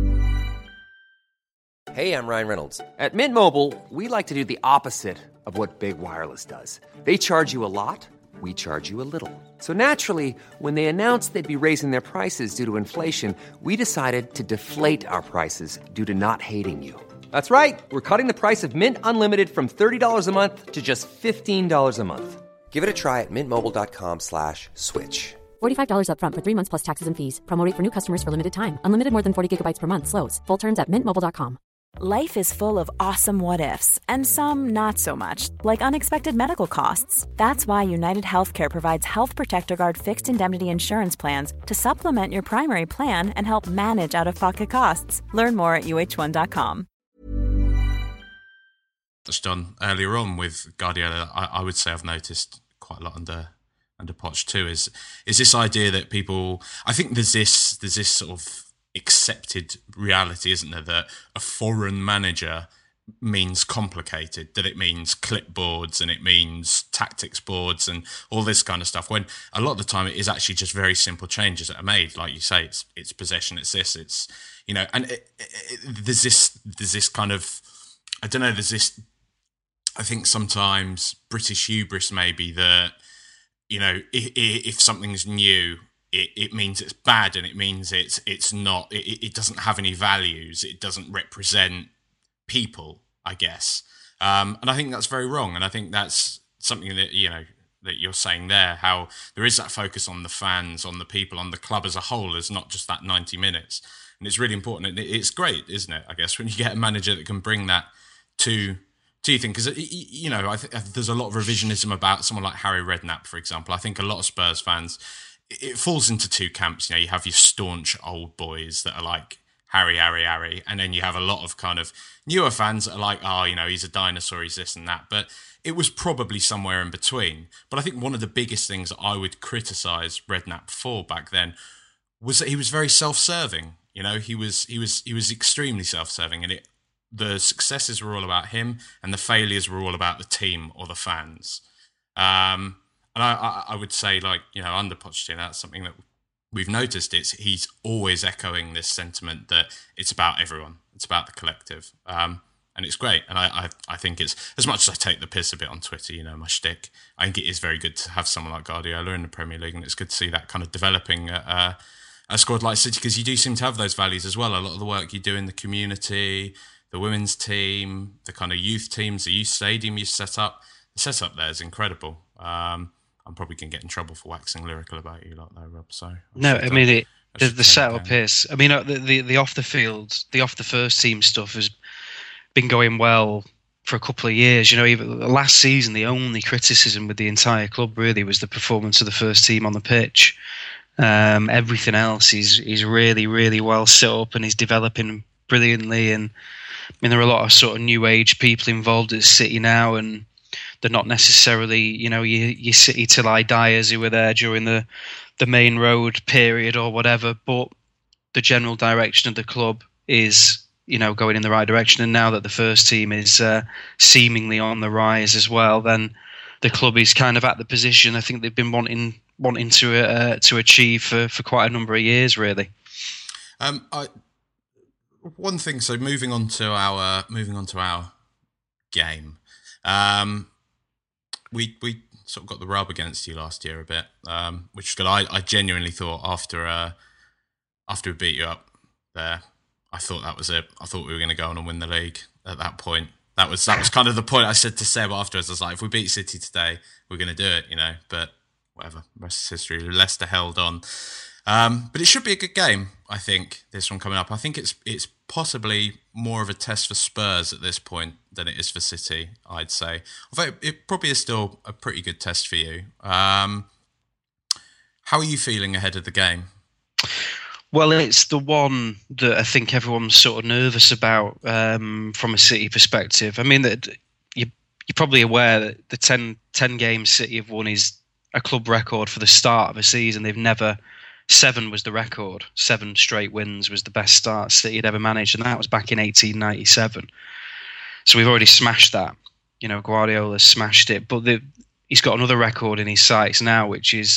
[SPEAKER 5] Hey, I'm Ryan Reynolds. At Mint Mobile, we like to do the opposite of what Big Wireless does. They charge you a lot, we charge you a little. So naturally, when they announced they'd be raising their prices due to inflation, we decided to deflate our prices due to not hating you. That's right. We're cutting the price of Mint Unlimited from thirty dollars a month to just fifteen dollars a month. Give it a try at mintmobile.com slash switch.
[SPEAKER 6] forty-five dollars up front for three months plus taxes and fees. Promo rate for new customers for limited time. Unlimited more than forty gigabytes per month slows. Full terms at mint mobile dot com.
[SPEAKER 7] Life is full of awesome what-ifs, and some not so much, like unexpected medical costs. That's why United Healthcare provides Health Protector Guard fixed indemnity insurance plans to supplement your primary plan and help manage out-of-pocket costs. Learn more at U H one dot com.
[SPEAKER 2] Touched on earlier on with Guardiola, I, I would say I've noticed quite a lot under under Poch too, is is this idea that people, I think there's this there's this sort of accepted reality, isn't there, that a foreign manager means complicated, that it means clipboards and it means tactics boards and all this kind of stuff, when a lot of the time it is actually just very simple changes that are made. Like you say, it's it's possession, it's this, it's, you know, and it, it, there's this there's this kind of, I don't know, there's this, I think sometimes British hubris maybe that, you know, if, if something's new, It, it means it's bad, and it means it's it's not. It, it doesn't have any values. It doesn't represent people, I guess. Um, and I think that's very wrong. And I think that's something that, you know, that you're saying there. How there is that focus on the fans, on the people, on the club as a whole, as not just that ninety minutes. And it's really important. And it's great, isn't it? I guess when you get a manager that can bring that to to you think, because, you know, I think there's a lot of revisionism about someone like Harry Redknapp, for example. I think a lot of Spurs fans, it falls into two camps. You know, you have your staunch old boys that are like Harry, Harry, Harry, and then you have a lot of kind of newer fans that are like, oh, you know, he's a dinosaur, he's this and that. But it was probably somewhere in between. But I think one of the biggest things that I would criticise Redknapp for back then was that he was very self-serving. You know, he was he was he was extremely self-serving, and it the successes were all about him, and the failures were all about the team or the fans. Um, And I, I, I would say, like, you know, under Pochettino, that's something that we've noticed. It's he's always echoing this sentiment that it's about everyone, it's about the collective, um, and it's great. And I, I, I think it's, as much as I take the piss a bit on Twitter, you know, my shtick, I think it is very good to have someone like Guardiola in the Premier League, and it's good to see that kind of developing at uh, a squad like City, because you do seem to have those values as well. A lot of the work you do in the community, the women's team, the kind of youth teams, the youth stadium you set up, the setup there is incredible. Um, I'm probably going to get in trouble for waxing lyrical about you, like though, Rob. So I
[SPEAKER 4] no, I mean it,
[SPEAKER 2] I
[SPEAKER 4] the, the setup is. I mean the, the the off the field, the off the first team stuff has been going well for a couple of years. You know, even last season, the only criticism with the entire club really was the performance of the first team on the pitch. Um, everything else is is really really well set up and is developing brilliantly, and I mean, there are a lot of sort of new age people involved at City now, and they're not necessarily, you know, your, your City till I diers who were there during the, the main road period or whatever. But the general direction of the club is, you know, going in the right direction. And now that the first team is uh, seemingly on the rise as well, then the club is kind of at the position I think they've been wanting wanting to uh, to achieve for, for quite a number of years, really.
[SPEAKER 2] Um, I, one thing. So moving on to our moving on to our game, um, we we sort of got the rub against you last year a bit, um, which is good. I, I genuinely thought after uh, after we beat you up there, I thought that was it. I thought we were going to go on and win the league at that point. That was that was kind of the point I said to Seb afterwards. I was like, if we beat City today, we're going to do it, you know. But whatever, rest is history. Leicester held on. Um, but it should be a good game, I think, this one coming up. I think it's it's possibly more of a test for Spurs at this point than it is for City, I'd say. Although it probably is still a pretty good test for you. Um, how are you feeling ahead of the game?
[SPEAKER 4] Well, it's the one that I think everyone's sort of nervous about um, from a City perspective. I mean, that you, you're probably aware that the ten, ten games City have won is a club record for the start of a season. They've never... Seven was the record. Seven straight wins was the best start City had ever managed, and that was back in eighteen ninety-seven. So we've already smashed that. You know, Guardiola smashed it, but the, he's got another record in his sights now, which is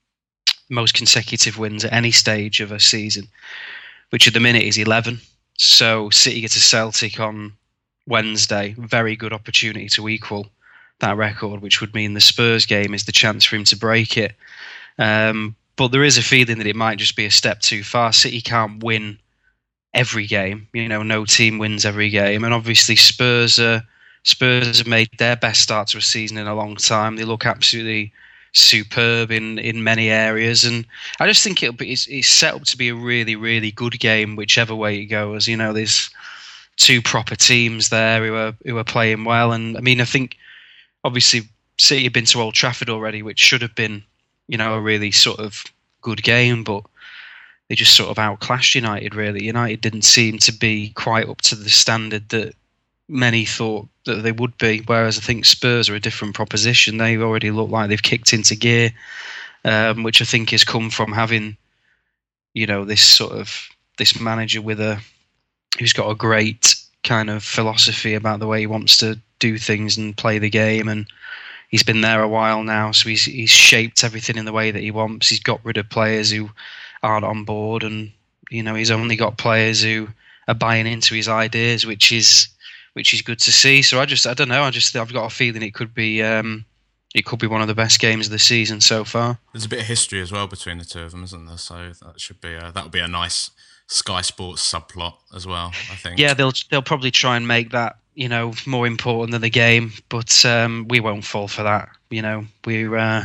[SPEAKER 4] most consecutive wins at any stage of a season, which at the minute is eleven. So City get to Celtic on Wednesday. Very good opportunity to equal that record, which would mean the Spurs game is the chance for him to break it. Um, But there is a feeling that it might just be a step too far. City can't win every game. You know, no team wins every game. And obviously Spurs are, Spurs have made their best start to a season in a long time. They look absolutely superb in, in many areas. And I just think it'll be, it's, it's set up to be a really, really good game, whichever way it goes. You know, there's two proper teams there who are, who are playing well. And I mean, I think obviously City have been to Old Trafford already, which should have been, you know, a really sort of good game, but they just sort of outclassed United, really. United didn't seem to be quite up to the standard that many thought that they would be, whereas I think Spurs are a different proposition. They already look like they've kicked into gear, um, which I think has come from having, you know, this sort of, this manager with a, who's got a great kind of philosophy about the way he wants to do things and play the game, and he's been there a while now, so he's he's shaped everything in the way that he wants. He's got rid of players who aren't on board, and you know he's only got players who are buying into his ideas, which is which is good to see. So I just I don't know. I just I've got a feeling it could be um, it could be one of the best games of the season so far.
[SPEAKER 2] There's a bit of history as well between the two of them, isn't there? So that should be a, that would be a nice Sky Sports subplot as well, I think.
[SPEAKER 4] Yeah, they'll they'll probably try and make that, you know, more important than the game, but um, we won't fall for that. You know, we uh,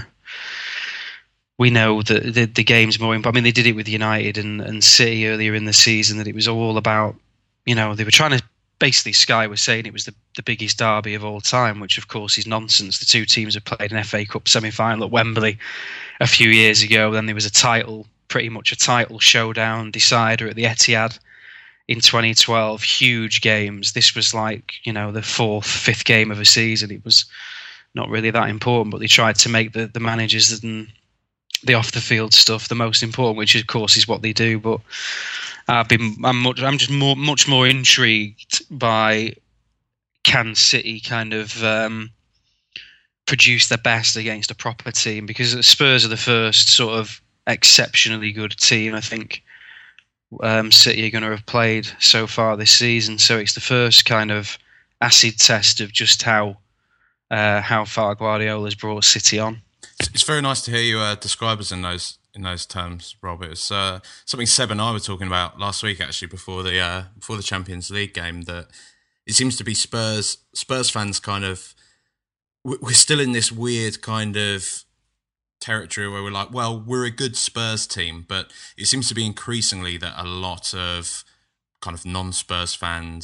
[SPEAKER 4] we know that the, the game's more important. I mean, they did it with United and, and City earlier in the season, that it was all about, you know, they were trying to, basically Sky was saying it was the, the biggest derby of all time, which of course is nonsense. The two teams have played an F A Cup semi-final at Wembley a few years ago. Then there was a title, pretty much a title showdown decider at the Etihad in twenty twelve. Huge games. This was like, you know, the fourth, fifth game of a season. It was not really that important, but they tried to make the, the managers and the off the field stuff the most important, which of course is what they do. But I've been, I'm much, I'm just more, much more intrigued by, can City kind of um, produce their best against a proper team, because Spurs are the first sort of exceptionally good team I think um, City are going to have played so far this season. So it's the first kind of acid test of just how uh, how far Guardiola's brought City on.
[SPEAKER 2] It's very nice to hear you uh, describe us in those in those terms, Rob. It was uh, something Seb and I were talking about last week, actually, before the uh, before the Champions League game. That it seems to be Spurs Spurs fans kind of, we're still in this weird kind of territory where we're like, well, we're a good Spurs team, but it seems to be increasingly that a lot of kind of non-Spurs fans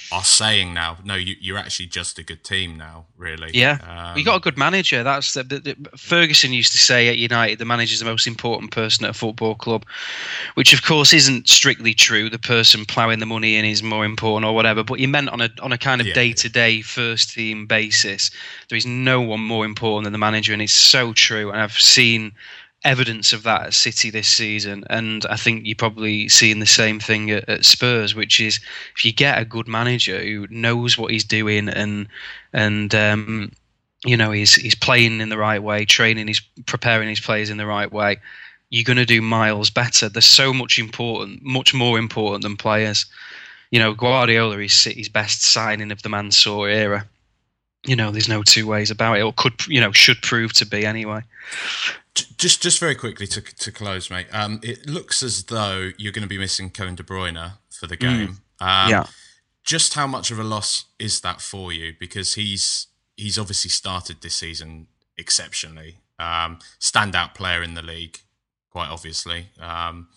[SPEAKER 2] are saying now, no, you, you're actually just a good team now, really.
[SPEAKER 4] Yeah,
[SPEAKER 2] um,
[SPEAKER 4] we got a good manager. That's the, the, the, Ferguson used to say at United, the manager's the most important person at a football club, which of course isn't strictly true. The person ploughing the money in is more important or whatever, but he meant on a on a kind of
[SPEAKER 2] Yeah,
[SPEAKER 4] day-to-day first team basis. There is no one more important than the manager, and it's so true. And I've seen evidence of that at City this season, and I think you're probably seeing the same thing at, at Spurs, which is if you get a good manager who knows what he's doing and and um, you know he's he's playing in the right way, training, he's preparing his players in the right way, you're going to do miles better. They're so much important, much more important than players. You know, Guardiola is City's best signing of the Mansour era. You know, there's no two ways about it, or could you know should prove to be anyway.
[SPEAKER 2] Just, just very quickly to to close, mate. Um, it looks as though you're going to be missing Kevin De Bruyne for the game. Mm. Um,
[SPEAKER 4] yeah.
[SPEAKER 2] Just how much of a loss is that for you? Because he's he's obviously started this season exceptionally. Um, standout player in the league, quite obviously. Um,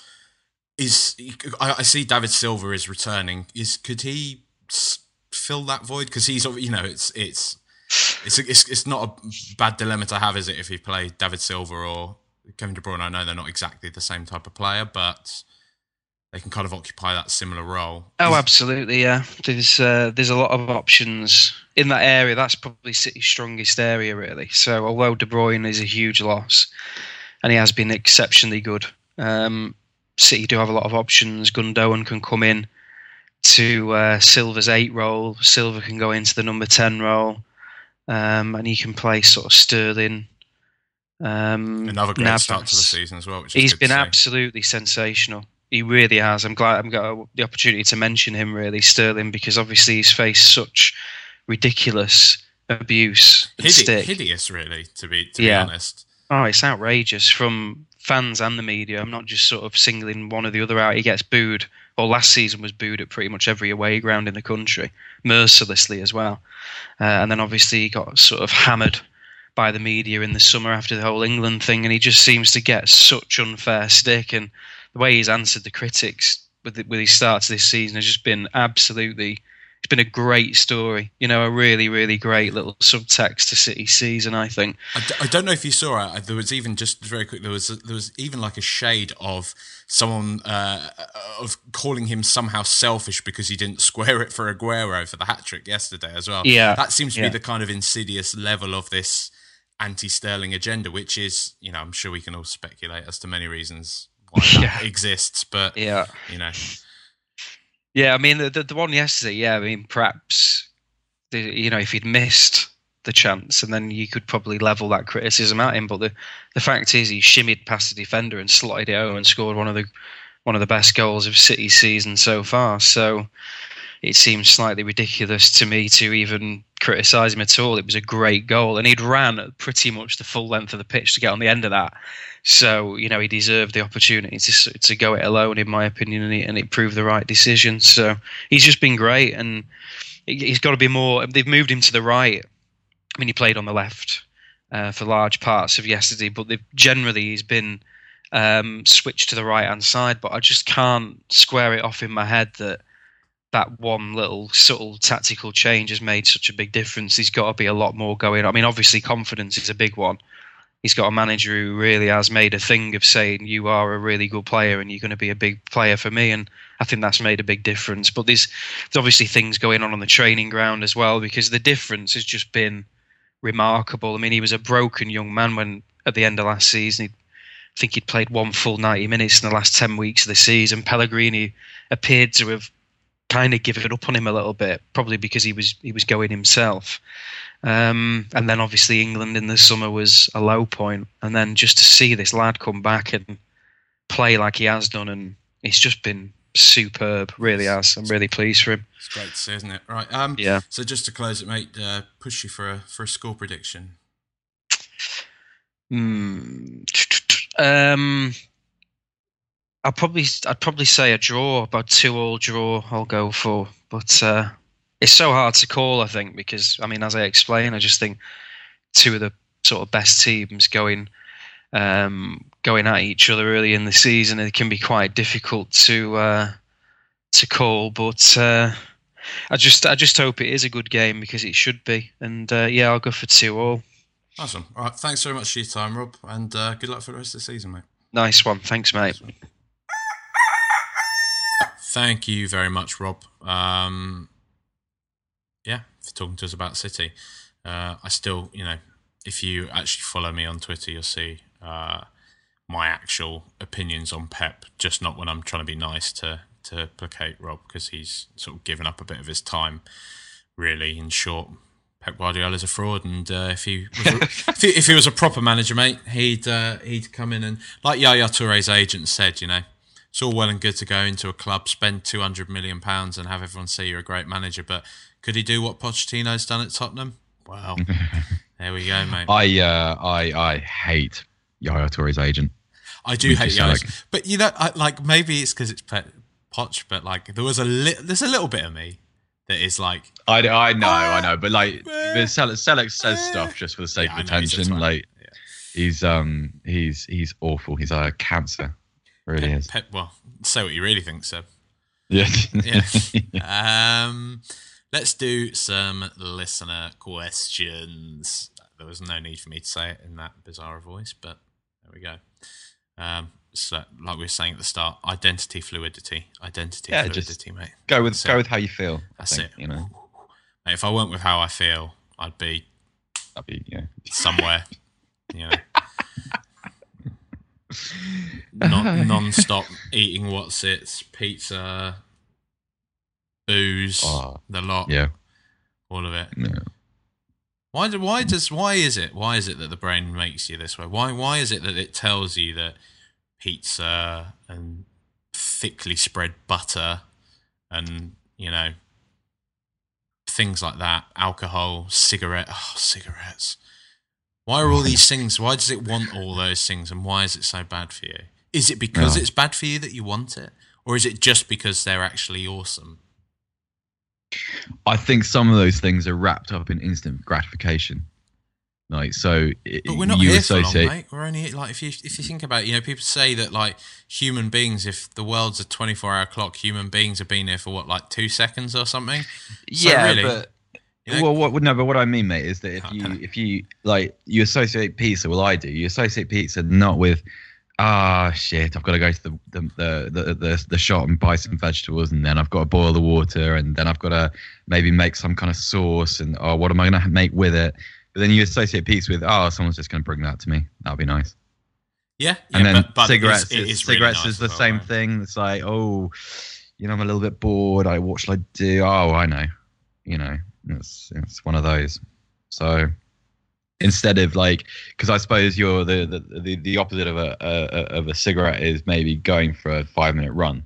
[SPEAKER 2] is I, I see David Silva is returning. Is could he fill that void? Because he's you know it's it's. It's, a, it's it's not a bad dilemma to have, is it, if you play David Silva or Kevin De Bruyne? I know they're not exactly the same type of player, but they can kind of occupy that similar role.
[SPEAKER 4] Oh, absolutely, yeah. There's uh, there's a lot of options in that area. That's probably City's strongest area, really. So although De Bruyne is a huge loss, and he has been exceptionally good, um, City do have a lot of options. Gundogan can come in to uh, Silva's eight role. Silva can go into the number ten role. Um, and he can play sort of Sterling. Um,
[SPEAKER 2] Another great
[SPEAKER 4] Navas.
[SPEAKER 2] start to the season as well. Which is
[SPEAKER 4] He's
[SPEAKER 2] good
[SPEAKER 4] been
[SPEAKER 2] to see.
[SPEAKER 4] absolutely sensational. He really has. I'm glad I've got the opportunity to mention him, really, Sterling, because obviously he's faced such ridiculous abuse and
[SPEAKER 2] Hide-
[SPEAKER 4] stick.
[SPEAKER 2] Hideous, really, to be to
[SPEAKER 4] Yeah.
[SPEAKER 2] be honest.
[SPEAKER 4] Oh, it's outrageous from fans and the media. I'm not just sort of singling one or the other out. He gets booed, or last season was booed at pretty much every away ground in the country, mercilessly as well. Uh, and then obviously he got sort of hammered by the media in the summer after the whole England thing, and he just seems to get such unfair stick. And the way he's answered the critics with the, with his starts this season has just been absolutely. It's been a great story, you know, a really, really great little subtext to City season, I think.
[SPEAKER 2] I, d- I don't know if you saw it. There was even just very quick. There was there was even like a shade of someone uh, of calling him somehow selfish because he didn't square it for Aguero for the hat trick yesterday as well.
[SPEAKER 4] Yeah,
[SPEAKER 2] that seems to
[SPEAKER 4] yeah.
[SPEAKER 2] be the kind of insidious level of this anti-Sterling agenda, which is, you know, I'm sure we can all speculate as to many reasons why that
[SPEAKER 4] Yeah.
[SPEAKER 2] exists, but
[SPEAKER 4] Yeah.
[SPEAKER 2] you know.
[SPEAKER 4] Yeah, I mean, the, the the one yesterday, yeah, I mean, perhaps, the, you know, if he'd missed the chance, and then you could probably level that criticism at him. But the, the fact is, he shimmied past the defender and slotted it home and scored one of the one of the best goals of City's season so far. So it seems slightly ridiculous to me to even criticise him at all. It was a great goal, and he'd ran pretty much the full length of the pitch to get on the end of that. So, you know, he deserved the opportunity to to go it alone, in my opinion, and, he, and it proved the right decision. So he's just been great, and he's got to be more. They've moved him to the right. I mean, he played on the left uh, for large parts of yesterday, but they've, generally he's been um, switched to the right-hand side. But I just can't square it off in my head that that one little subtle tactical change has made such a big difference. There's got to be a lot more going on. I mean, obviously confidence is a big one. He's got a manager who really has made a thing of saying, you are a really good player and you're going to be a big player for me. And I think that's made a big difference. But there's, there's obviously things going on on the training ground as well, because the difference has just been remarkable. I mean, he was a broken young man when at the end of last season, he, I think he'd played one full ninety minutes in the last ten weeks of the season. Pellegrini appeared to have kind of given up on him a little bit, probably because he was he was going himself. Um, and then obviously England in the summer was a low point, and then just to see this lad come back and play like he has done, and it's just been superb, really has. I'm really pleased for him.
[SPEAKER 2] It's great to see, isn't it? Right. Um,
[SPEAKER 4] Yeah.
[SPEAKER 2] So just to close it, mate, uh, push you for a for a score prediction.
[SPEAKER 4] Hmm. Um, I'll probably I'd probably say a draw, about two all draw. I'll go for, but uh, it's so hard to call. I think because I mean, as I explained, I just think two of the sort of best teams going um, going at each other early in the season. It can be quite difficult to uh, to call, but uh, I just I just hope it is a good game because it should be. And uh, yeah, I'll go for two all.
[SPEAKER 2] Awesome. All right, thanks very much for your time, Rob, and uh, good luck for the rest of the season, mate.
[SPEAKER 4] Nice one. Thanks, mate.
[SPEAKER 2] Thank you very much, Rob. Um, yeah, for talking to us about City. Uh, I still, you know, if you actually follow me on Twitter, you'll see uh, my actual opinions on Pep, just not when I'm trying to be nice to, to placate Rob, because he's sort of given up a bit of his time, really, in short. Pep Guardiola's a fraud, and uh, if he was a, if, he, if he was a proper manager, mate, he'd uh, he'd come in and, like Yaya Touré's agent said, you know, it's all well and good to go into a club, spend two hundred million pounds, and have everyone say you're a great manager, but could he do what Pochettino's done at Tottenham? Well, there we go, mate.
[SPEAKER 3] I uh, I I hate Yaya Touré's agent.
[SPEAKER 2] I do hate Yaya, like... but you know, I, like maybe it's because it's Poch, but like there was a li- there's a little bit of me that is like,
[SPEAKER 3] I, I know, I know, but like, Selleck says stuff just for the sake yeah, of attention. Like, yeah. he's um, he's he's awful. He's a cancer, really
[SPEAKER 2] Pep,
[SPEAKER 3] is.
[SPEAKER 2] Pep, well, say what you really think, Seb.
[SPEAKER 3] Yeah.
[SPEAKER 2] yeah. Um, let's do some listener questions. There was no need for me to say it in that bizarre voice, but there we go. Um, so, like we were saying at the start, identity fluidity, identity
[SPEAKER 3] yeah,
[SPEAKER 2] fluidity,
[SPEAKER 3] just
[SPEAKER 2] mate.
[SPEAKER 3] Go with
[SPEAKER 2] That's
[SPEAKER 3] go
[SPEAKER 2] it.
[SPEAKER 3] with how you feel.
[SPEAKER 2] That's
[SPEAKER 3] think,
[SPEAKER 2] it.
[SPEAKER 3] You know,
[SPEAKER 2] mate, if I went with how I feel, I'd be,
[SPEAKER 3] I'd be yeah,
[SPEAKER 2] somewhere. You know, non non-stop eating what's it's pizza, booze,
[SPEAKER 3] oh,
[SPEAKER 2] the lot,
[SPEAKER 3] yeah,
[SPEAKER 2] all of it.
[SPEAKER 3] Yeah.
[SPEAKER 2] Why do why does why is it why is it that the brain makes you this way? Why why is it that it tells you that pizza and thickly spread butter and, you know, things like that, alcohol, cigarette, oh, cigarettes. Why are all these things? Why does it want all those things, and why is it so bad for you? Is it because
[SPEAKER 3] no.
[SPEAKER 2] it's bad for you that you want it, or is it just because they're actually awesome?
[SPEAKER 3] I think some of those things are wrapped up in instant gratification. Like, so it,
[SPEAKER 2] but we're not
[SPEAKER 3] you
[SPEAKER 2] here
[SPEAKER 3] associate...
[SPEAKER 2] for long, mate. We're only like, if you if you think about it, you know, people say that like human beings, if the world's a twenty-four hour clock, human beings have been here for what, like two seconds or something. So
[SPEAKER 3] yeah,
[SPEAKER 2] really,
[SPEAKER 3] but
[SPEAKER 2] you know,
[SPEAKER 3] well, what no, but what I mean, mate, is that if you if you like you associate pizza, well, I do. You associate pizza not with ah shit, I've got to go to the the, the the the the shop and buy some vegetables, and then I've got to boil the water, and then I've got to maybe make some kind of sauce, and oh, what am I going to make with it? But then you associate pizza with, oh, someone's just going to bring that to me. That'll be nice.
[SPEAKER 2] Yeah.
[SPEAKER 3] And
[SPEAKER 2] yeah,
[SPEAKER 3] then
[SPEAKER 2] but, but
[SPEAKER 3] cigarettes,
[SPEAKER 2] it is, it is
[SPEAKER 3] cigarettes
[SPEAKER 2] really nice
[SPEAKER 3] is the
[SPEAKER 2] well,
[SPEAKER 3] same
[SPEAKER 2] right?
[SPEAKER 3] thing. It's like, oh, you know, I'm a little bit bored. I what should I do? Oh, I know. You know, it's it's one of those. So instead of like, because I suppose you're the, the the the opposite of a, a of a cigarette is maybe going for a five minute run,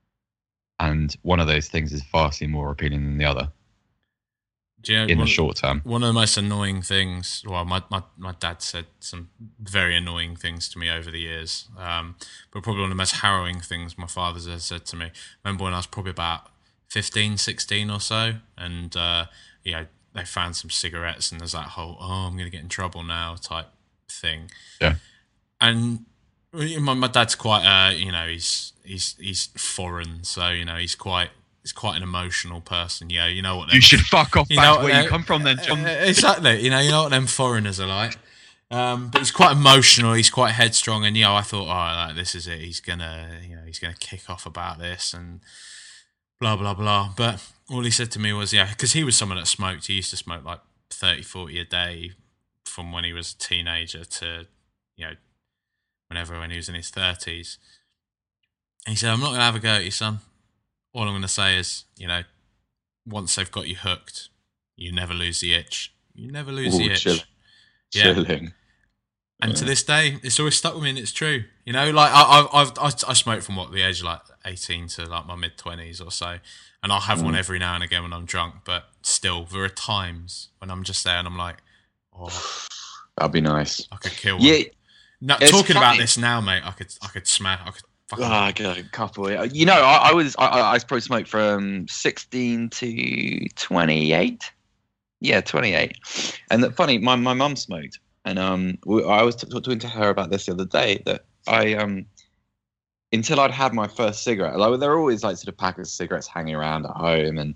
[SPEAKER 3] and one of those things is vastly more appealing than the other.
[SPEAKER 2] Do you know,
[SPEAKER 3] in
[SPEAKER 2] one,
[SPEAKER 3] the short term.
[SPEAKER 2] One of the most annoying things, well, my, my, my dad said some very annoying things to me over the years, um, but probably one of the most harrowing things my father has said to me. I remember when I was probably about fifteen, sixteen or so, and, uh, you know, they found some cigarettes, and there's that whole, oh, I'm going to get in trouble now type thing.
[SPEAKER 3] Yeah.
[SPEAKER 2] And my, my dad's quite, uh, you know, he's, he's, he's foreign, so, you know, he's quite, He's quite an emotional person, yeah. You know what? Them,
[SPEAKER 3] you should fuck off back to where
[SPEAKER 2] uh,
[SPEAKER 3] you come from, then, John.
[SPEAKER 2] Exactly. You know, you know what them foreigners are like. Um, but he's quite emotional. He's quite headstrong, and you know, I thought, oh, like, this is it. He's gonna, you know, he's gonna kick off about this and blah blah blah. But all he said to me was, yeah, because he was someone that smoked. He used to smoke like thirty, forty a day from when he was a teenager to, you know, whenever when he was in his thirties. And he said, I'm not gonna have a go at you, son. All I'm going to say is, you know, once they've got you hooked, you never lose the itch. You never lose
[SPEAKER 3] Ooh,
[SPEAKER 2] the itch.
[SPEAKER 3] Chilling.
[SPEAKER 2] Yeah.
[SPEAKER 3] Chilling.
[SPEAKER 2] And
[SPEAKER 3] yeah.
[SPEAKER 2] to this day, it's always stuck with me, and it's true. You know, like I, I've, I've, I smoked from what the age of like eighteen to like my mid twenties or so, and I'll have mm. one every now and again when I'm drunk. But still, there are times when I'm just there and I'm like, oh,
[SPEAKER 3] that'd be nice.
[SPEAKER 2] I could kill
[SPEAKER 3] yeah,
[SPEAKER 2] one. Now, talking funny. about this now, mate, I could, I could smash, I could.
[SPEAKER 3] Oh, I got a couple. You know, I, I was I, I probably smoked from sixteen to twenty-eight. Yeah, twenty-eight. And the, funny, my my mum smoked, and um, we, I was t- talking to her about this the other day. That I um, until I'd had my first cigarette, like there were always like sort of packets of cigarettes hanging around at home, and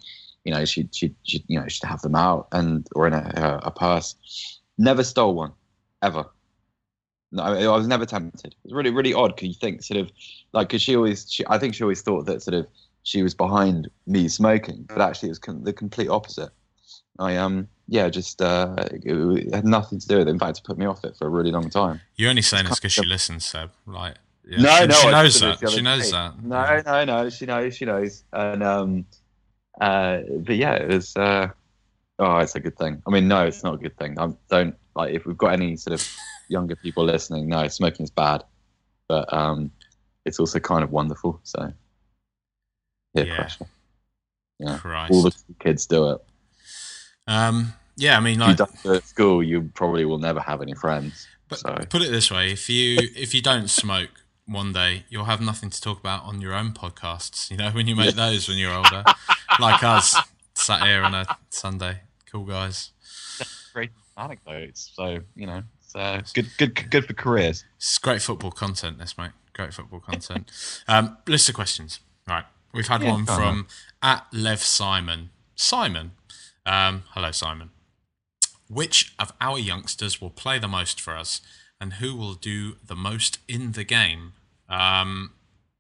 [SPEAKER 3] you know, she she she you know she'd have them out and or in a, a, a purse. Never stole one, ever. No, I, I was never tempted. It was really really odd because you think sort of like because she always she, I think she always thought that sort of she was behind me smoking, but actually it was com- the complete opposite. I um yeah just uh, it, it had nothing to do with it. In fact, it put me off it for a really long time.
[SPEAKER 2] You're only saying this because she listens, Seb. Like, yeah,
[SPEAKER 3] no,
[SPEAKER 2] she,
[SPEAKER 3] no,
[SPEAKER 2] she
[SPEAKER 3] I
[SPEAKER 2] knows
[SPEAKER 3] listened to
[SPEAKER 2] that.
[SPEAKER 3] this the
[SPEAKER 2] She
[SPEAKER 3] other
[SPEAKER 2] knows
[SPEAKER 3] day.
[SPEAKER 2] that.
[SPEAKER 3] No,
[SPEAKER 2] Yeah.
[SPEAKER 3] no, no. She knows. She knows. And um, uh, but yeah, it was. Uh, oh, it's a good thing. I mean, no, it's not a good thing. I don't like if we've got any sort of younger people listening. No, smoking is bad, but um, it's also kind of wonderful. So, peer
[SPEAKER 2] Yeah.
[SPEAKER 3] pressure. Yeah,
[SPEAKER 2] Christ.
[SPEAKER 3] all the kids do it.
[SPEAKER 2] Um, yeah, I mean,
[SPEAKER 3] If you
[SPEAKER 2] like,
[SPEAKER 3] don't do it at school, you probably will never have any friends.
[SPEAKER 2] but
[SPEAKER 3] So
[SPEAKER 2] put it this way: if you if you don't smoke one day, you'll have nothing to talk about on your own podcasts. You know, when you make those when you're older, like us, sat here on a Sunday. Cool guys.
[SPEAKER 3] great anecdotes. So you know, it's uh, good, good, good for careers.
[SPEAKER 2] It's great football content, this, mate. Great football content. um, list of questions. Right. We've had
[SPEAKER 3] Yeah,
[SPEAKER 2] one
[SPEAKER 3] go on,
[SPEAKER 2] from at Lev Simon. Simon. Um, hello, Simon. Which of our youngsters will play the most for us, and who will do the most in the game? Um,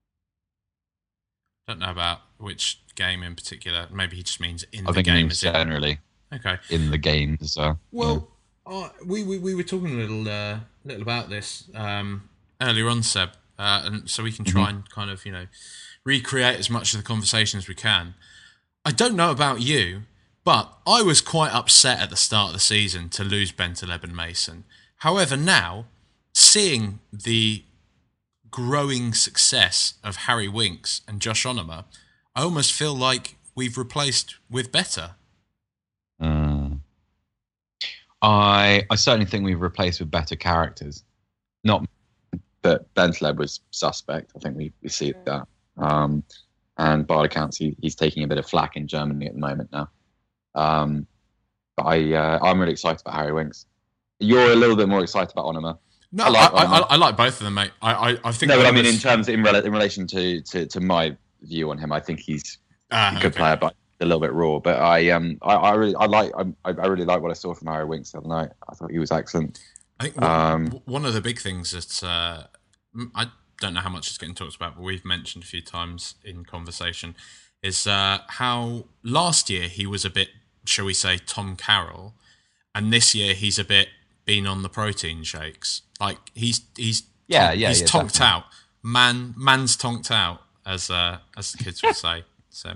[SPEAKER 2] don't know about which game in particular. Maybe he just means in
[SPEAKER 3] I
[SPEAKER 2] the
[SPEAKER 3] think
[SPEAKER 2] game.
[SPEAKER 3] it means
[SPEAKER 2] Is it?
[SPEAKER 3] generally
[SPEAKER 2] Okay.
[SPEAKER 3] in the game as well.
[SPEAKER 2] Well, uh, we, we we were talking a little uh, little about this um, earlier on, Seb, uh, and so we can try
[SPEAKER 3] Mm-hmm.
[SPEAKER 2] and kind of you know recreate as much of the conversation as we can. I don't know about you, but I was quite upset at the start of the season to lose Bentaleb and Mason. However, now seeing the growing success of Harry Winks and Josh Onomah, I almost feel like we've replaced with better.
[SPEAKER 3] Mm. I I certainly think we've replaced with better characters. Not, but Bentaleb was suspect. I think we, we see that. Um, and by all accounts, he, he's taking a bit of flack in Germany at the moment now. Um, but I uh, I'm really excited about Harry Winks. You're a little bit more excited about Onomah.
[SPEAKER 2] No,
[SPEAKER 3] I
[SPEAKER 2] I
[SPEAKER 3] like
[SPEAKER 2] I, I,
[SPEAKER 3] Onomah.
[SPEAKER 2] I like both of them, mate. I I, I think.
[SPEAKER 3] No, but I mean
[SPEAKER 2] Onomah's-
[SPEAKER 3] in terms in, rel- in relation to, to, to my view on him, I think he's
[SPEAKER 2] Ah,
[SPEAKER 3] a good
[SPEAKER 2] okay.
[SPEAKER 3] player, but a little bit raw. But I um I, I really I like I, I really like what I saw from Harry Winks the other night. I thought he was excellent.
[SPEAKER 2] I think one,
[SPEAKER 3] Um,
[SPEAKER 2] one of the big things that uh, I don't know how much is getting talked about, but we've mentioned a few times in conversation, is uh, how last year he was a bit, shall we say, Tom Carroll, and this year he's a bit been on the protein shakes. Like he's he's
[SPEAKER 3] Yeah,
[SPEAKER 2] ton-
[SPEAKER 3] yeah,
[SPEAKER 2] he's
[SPEAKER 3] yeah,
[SPEAKER 2] tonked
[SPEAKER 3] definitely.
[SPEAKER 2] out. Man, man's tonked out, as uh, as the kids would say. So,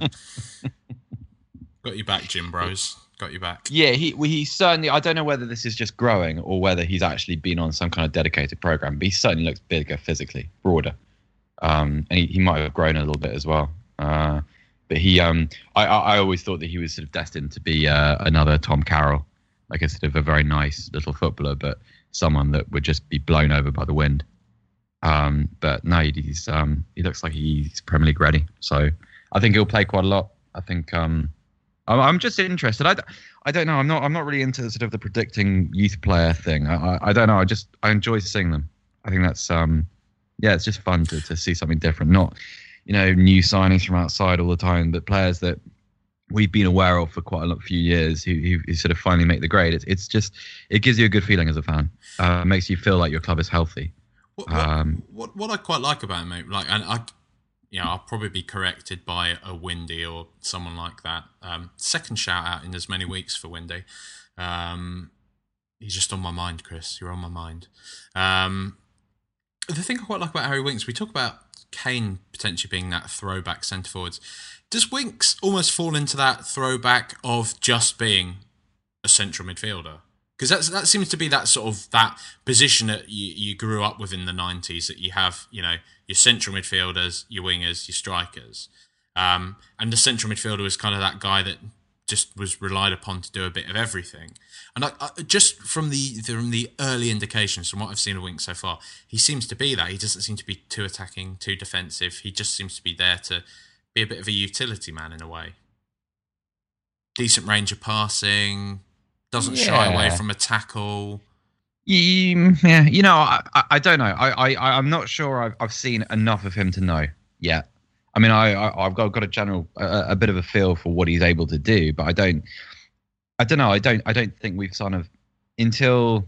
[SPEAKER 2] got you back, Jim Bros. Got you back.
[SPEAKER 3] Yeah, he well, he certainly. I don't know whether this is just growing or whether he's actually been on some kind of dedicated program. But he certainly looks bigger physically, broader, um, and he, he might have grown a little bit as well. Uh, but he, um, I, I, I always thought that he was sort of destined to be uh, another Tom Carroll, like a sort of a very nice little footballer, but someone that would just be blown over by the wind. Um, but no, he's um, he looks like he's Premier League ready. So I think he'll play quite a lot. I think. Um, I'm I'm just interested. I, I don't know. I'm not. I'm not really into sort of the predicting youth player thing. I, I, I don't know. I just I enjoy seeing them. I think that's um, yeah, it's just fun to, to see something different. Not, you know, new signings from outside all the time, but players that we've been aware of for quite a lot, few years who, who, who sort of finally make the grade. It's it's just it gives you a good feeling as a fan. Uh, it makes you feel like your club is healthy.
[SPEAKER 2] What, what,
[SPEAKER 3] Um,
[SPEAKER 2] what what I quite like about him, mate, like, and I, you know, I'll probably be corrected by a Windy or someone like that. Um, second shout out in as many weeks for Windy. Um, he's just on my mind, Chris. You're on my mind. Um, the thing I quite like about Harry Winks, we talk about Kane potentially being that throwback centre forwards. Does Winks almost fall into that throwback of just being a central midfielder? Because that's that seems to be that sort of that position that you, you grew up with in the nineties, that you have, you know, your central midfielders, your wingers, your strikers. Um, and the central midfielder was kind of that guy that just was relied upon to do a bit of everything. And I, I, just from the from the early indications, from what I've seen of Winks so far, he seems to be that. He doesn't seem to be too attacking, too defensive. He just seems to be there to be a bit of a utility man in a way. Decent range of passing, doesn't shy away
[SPEAKER 3] Yeah.
[SPEAKER 2] from a tackle.
[SPEAKER 3] You- Yeah, you know, I, I, I don't know. I, I, I'm not sure I've, I've seen enough of him to know yet. I mean, I, I I've got got a general a, a bit of a feel for what he's able to do, but I don't I don't know. I don't I don't think we've sort of until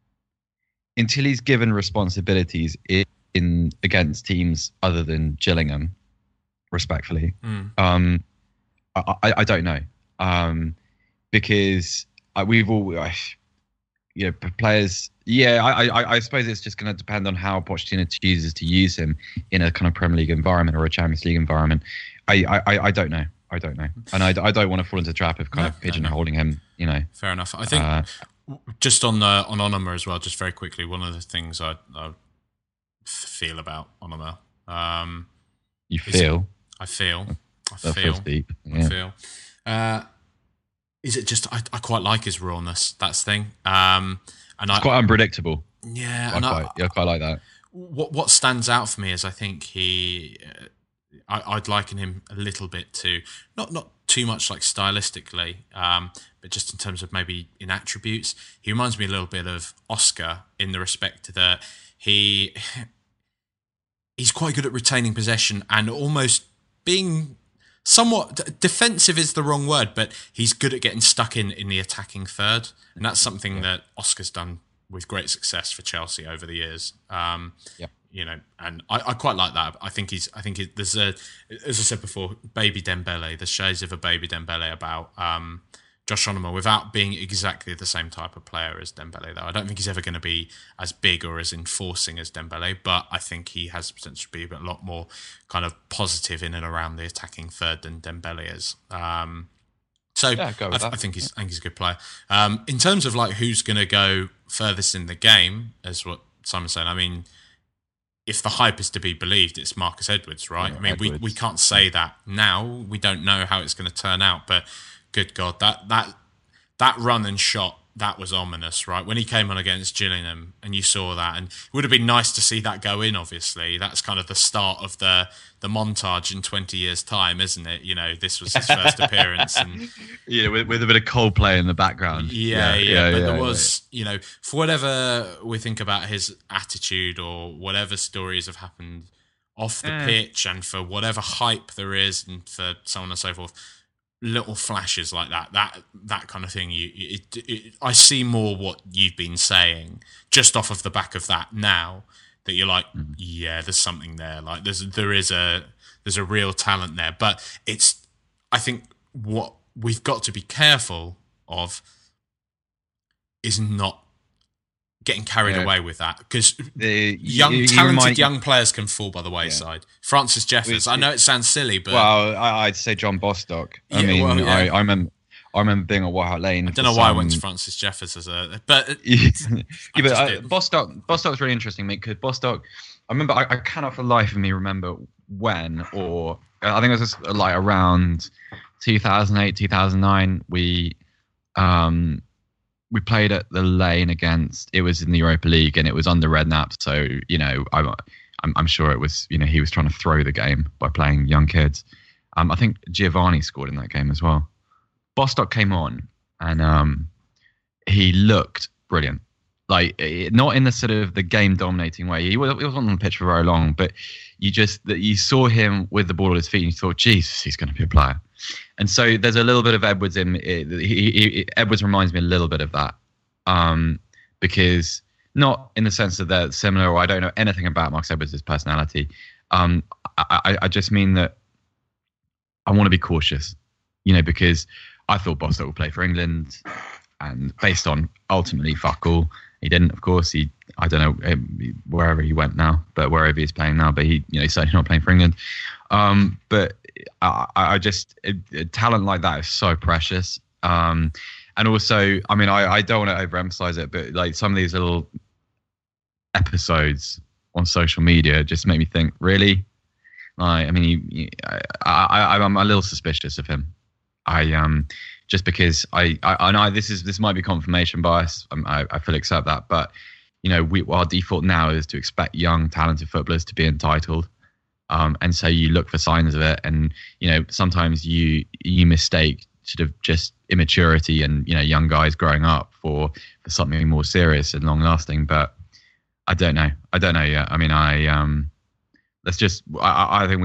[SPEAKER 3] until he's given responsibilities in, in against teams other than Gillingham, respectfully.
[SPEAKER 2] Mm.
[SPEAKER 3] Um, I, I I don't know. Um, because we've all, you know, players. Yeah, I, I, I suppose it's just going to depend on how Pochettino chooses to use him in a kind of Premier League environment or a Champions League environment. I, I, I don't know. I don't know, and I, I don't want to fall into the trap of kind
[SPEAKER 2] no,
[SPEAKER 3] of pigeonholing
[SPEAKER 2] no, no.
[SPEAKER 3] him. You know,
[SPEAKER 2] fair enough. I think uh, just on the on Onomah as well, just very quickly, one of the things I, I feel about Onomah. Um,
[SPEAKER 3] you feel?
[SPEAKER 2] I feel. I
[SPEAKER 3] that
[SPEAKER 2] feel.
[SPEAKER 3] Feels deep. Yeah.
[SPEAKER 2] I feel. Uh, is it just I, I quite like his rawness? That's the thing. Um, and
[SPEAKER 3] it's
[SPEAKER 2] I,
[SPEAKER 3] quite unpredictable.
[SPEAKER 2] Yeah,
[SPEAKER 3] I
[SPEAKER 2] and
[SPEAKER 3] quite,
[SPEAKER 2] I,
[SPEAKER 3] yeah, I quite like that.
[SPEAKER 2] What what stands out for me is I think he. Uh, I, I'd liken him a little bit to not not too much like stylistically, um, but just in terms of maybe in attributes. He reminds me a little bit of Oscar in the respect that he he's quite good at retaining possession and almost being somewhat defensive is the wrong word, but he's good at getting stuck in in the attacking third, and that's something yeah. that Oscar's done with great success for Chelsea over the years. Um,
[SPEAKER 3] yeah.
[SPEAKER 2] You know, and I, I quite like that. I think he's. I think it, there's a, as I said before, baby Dembele. The shades of a baby Dembele about um, Josh Onomah without being exactly the same type of player as Dembele. Though I don't think he's ever going to be as big or as enforcing as Dembele, but I think he has the potential to be a lot more kind of positive in and around the attacking third than Dembele is. Um, so
[SPEAKER 3] yeah,
[SPEAKER 2] I, I think he's. I think he's a good player. Um, in terms of like who's going to go furthest in the game, as what Simon's saying. I mean. If the hype is to be believed, it's Marcus Edwards, right?
[SPEAKER 3] Yeah,
[SPEAKER 2] I mean, we, we can't say that now. We don't know how it's going to turn out, but good God, that that that run and shot, that was ominous, right? When he came on against Gillingham and you saw that, and it would have been nice to see that go in, obviously. That's kind of the start of the the montage in twenty years' time, isn't it? You know, this was his first appearance. And
[SPEAKER 3] yeah, with, with a bit of Coldplay in the background.
[SPEAKER 2] Yeah, yeah. yeah, yeah but yeah, there was, yeah. you know, for whatever we think about his attitude or whatever stories have happened off the yeah. pitch and for whatever hype there is and for so on and so forth, little flashes like that, that that kind of thing. You, it, it, I see more what you've been saying just off of the back of that now. That you're like, mm. yeah, there's something there. Like there's there is a there's a real talent there. But it's I think what we've got to be careful of is not getting carried
[SPEAKER 3] yeah.
[SPEAKER 2] away with that because
[SPEAKER 3] the,
[SPEAKER 2] young
[SPEAKER 3] you, you
[SPEAKER 2] talented
[SPEAKER 3] remind,
[SPEAKER 2] young players can fall by the wayside. Yeah. Francis Jeffers, I know it sounds silly, but
[SPEAKER 3] well, I, I'd say John Bostock. I
[SPEAKER 2] yeah,
[SPEAKER 3] mean,
[SPEAKER 2] well, yeah.
[SPEAKER 3] I, I remember. I remember being at White Hart Lane.
[SPEAKER 2] I don't know why some... I went to Francis Jeffers as a, but
[SPEAKER 3] yeah, but uh, Bostock. Bostock's really interesting, mate. Because Bostock, I remember. I, I cannot for the life of me remember when, or I think it was just like around two thousand eight, two thousand nine. We, um, we played at the Lane against. It was in the Europa League, and it was under Redknapp. So you know, I, I'm, I'm sure it was. You know, he was trying to throw the game by playing young kids. Um, I think Giovanni scored in that game as well. Bostock came on and um, he looked brilliant. Like not in the sort of the game dominating way. He, was, he wasn't on the pitch for very long, but you just that you saw him with the ball at his feet and you thought, Jesus, he's going to be a player. And so there's a little bit of Edwards in. He, he, he, Edwards reminds me a little bit of that um, because not in the sense that they're similar or I don't know anything about Marcus Edwards' personality. Um, I, I, I just mean that I want to be cautious, you know, because I thought Bostock would play for England, and based on ultimately fuck all, he didn't. Of course, he I don't know wherever he went now, but wherever he's playing now, but he you know he's certainly not playing for England. Um, but I, I just a, a talent like that is so precious. Um, and also, I mean, I, I don't want to overemphasize it, but like some of these little episodes on social media just make me think, really? Like, I mean, he, he, I, I, I'm a little suspicious of him. I um just because I I, I know this is this might be confirmation bias. Um, I I fully accept that, but you know we our default now is to expect young talented footballers to be entitled, um and so you look for signs of it, and you know sometimes you you mistake sort of just immaturity and you know young guys growing up for for something more serious and long lasting. But I don't know. I don't know yet. I mean I um let's just I I think we just